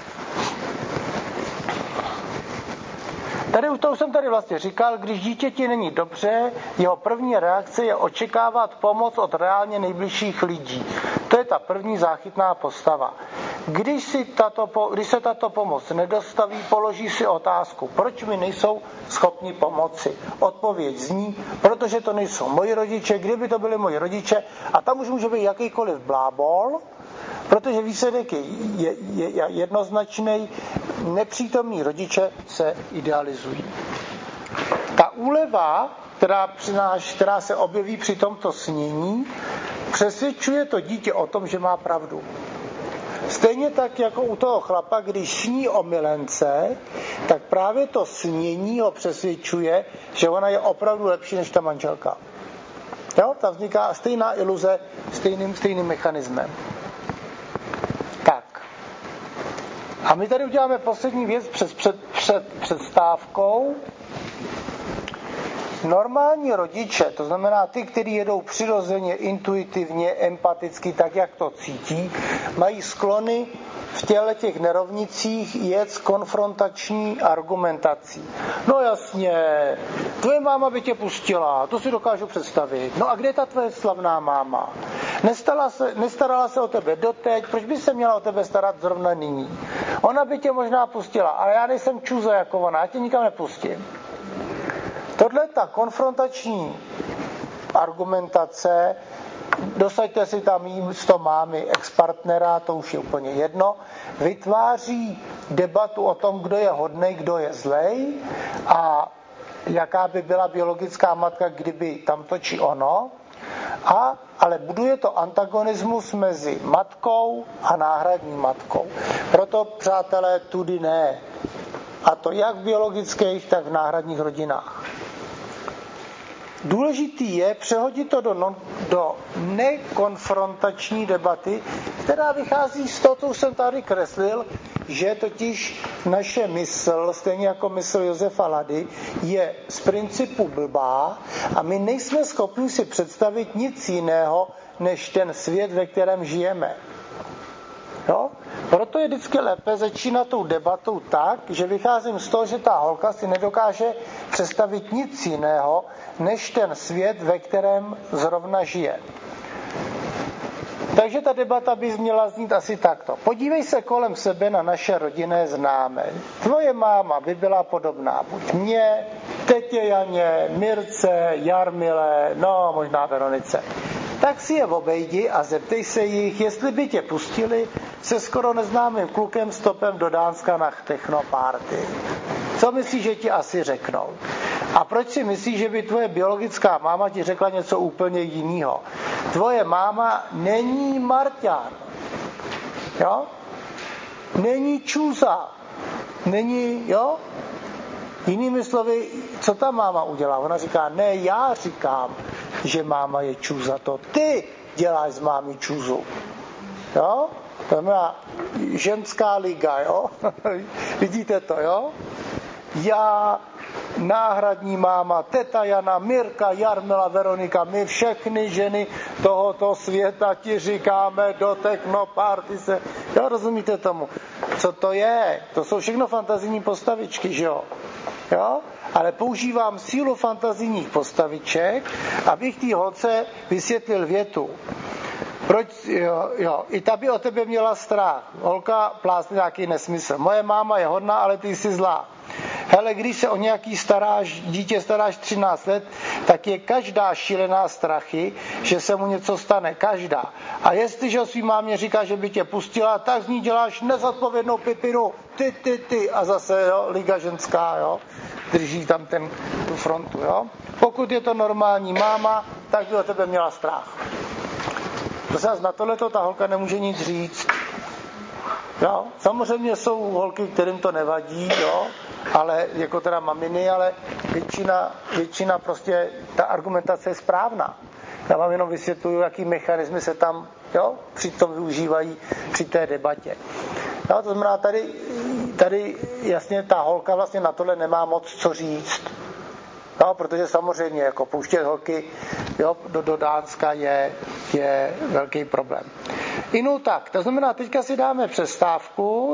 Tady už to už jsem tady vlastně říkal, když dítěti není dobře, jeho první reakce je očekávat pomoc od reálně nejbližších lidí. To je ta první záchytná postava. Když, si tato, když se tato pomoc nedostaví, položí si otázku, proč mi nejsou schopni pomoci. Odpověď zní, protože to nejsou moji rodiče, kdyby to byli moji rodiče, a tam už může být jakýkoliv blábol, protože výsledek je, je, je jednoznačný, nepřítomní rodiče se idealizují. Ta úleva, která, přináš, která se objeví při tomto snění, přesvědčuje to dítě o tom, že má pravdu. Stejně tak jako u toho chlapa, když sní o milence, tak právě to snění ho přesvědčuje, že ona je opravdu lepší než ta manželka. Jo? Tam vzniká stejná iluze stejným, stejným mechanismem. Tak. A my tady uděláme poslední věc před, před, před předstávkou. Normální rodiče, to znamená ty, kteří jedou přirozeně, intuitivně, empaticky, tak, jak to cítí, mají sklony v těle těch nerovnicích jet s konfrontační argumentací. No jasně, tvoje máma by tě pustila, to si dokážu představit. No a kde je ta tvoje slavná máma? Nestala se, nestarala se o tebe doteď, proč by se měla o tebe starat zrovna nyní? Ona by tě možná pustila, ale já nejsem čůza jako ona, já tě nikam nepustím. Tohle ta konfrontační argumentace, dosaďte si tam místo mámy ex-partnera, to už je úplně jedno, vytváří debatu o tom, kdo je hodnej, kdo je zlej a jaká by byla biologická matka, kdyby tamto či ono, a, ale buduje to antagonismus mezi matkou a náhradní matkou. Proto, přátelé, tudy ne. A to jak v biologických, tak v náhradních rodinách. Důležitý je přehodit to do, non, do nekonfrontační debaty, která vychází z toho, co už jsem tady kreslil, že totiž naše mysl, stejně jako mysl Josefa Lady, je z principu blbá a my nejsme schopni si představit nic jiného, než ten svět, ve kterém žijeme. Jo? Proto je vždycky lépe začínat tou debatou tak, že vycházím z toho, že ta holka si nedokáže představit nic jiného, než ten svět, ve kterém zrovna žije. Takže ta debata by měla znít asi takto. Podívej se kolem sebe na naše rodinné známé. Tvoje máma by byla podobná buď mně, tetě Janě, Mirce, Jarmile, no možná Veronice. Tak si je obejdi a zeptej se jich, jestli by tě pustili se skoro neznámým klukem stopem do Dánska na technoparty. Co myslíš, že ti asi řeknou? A proč si myslíš, že by tvoje biologická máma ti řekla něco úplně jiného? Tvoje máma není Marťan. Jo? Není čůza. Není, jo? Jinými slovy, co ta máma udělá? Ona říká, ne, já říkám, že máma je čůza. To ty děláš z mámy čůzu. Jo? To znamená ženská liga, jo? Vidíte to, jo? Já, náhradní máma, teta Jana, Mirka, Jarmila, Veronika, my všechny ženy tohoto světa ti říkáme do technoparty se. Jo, rozumíte tomu? Co to je? To jsou všechno fantazijní postavičky, že jo? Jo? Ale používám sílu fantazijních postaviček, abych té holce vysvětlil větu. Proč, jo, jo, i ta by o tebe měla strach. Holka plásne nějaký nesmysl. Moje máma je hodná, ale ty jsi zlá. Hele, když se o nějaký staráš, dítě staráš třináct let, tak je každá šílená strachy, že se mu něco stane. Každá. A jestliže svým mámě říká, že by tě pustila, tak z ní děláš nezodpovědnou pipinu. Ty, ty, ty. A zase, jo, liga ženská, jo. Drží tam ten, tu frontu, jo. Pokud je to normální máma, tak by o tebe měla strach. Zase na tohleto ta holka nemůže nic říct. Jo? Samozřejmě jsou holky, kterým to nevadí, jo? Ale jako teda maminy, ale většina, většina prostě, ta argumentace je správná. Já vám jenom vysvětluju, jaký mechanismy se tam, jo, přitom využívají při té debatě. Jo? To znamená, tady tady jasně ta holka vlastně na tohle nemá moc co říct. No, protože samozřejmě jako pouštět holky jo, do, do Dánska je, je velký problém. Inu tak, to znamená, teďka si dáme přestávku.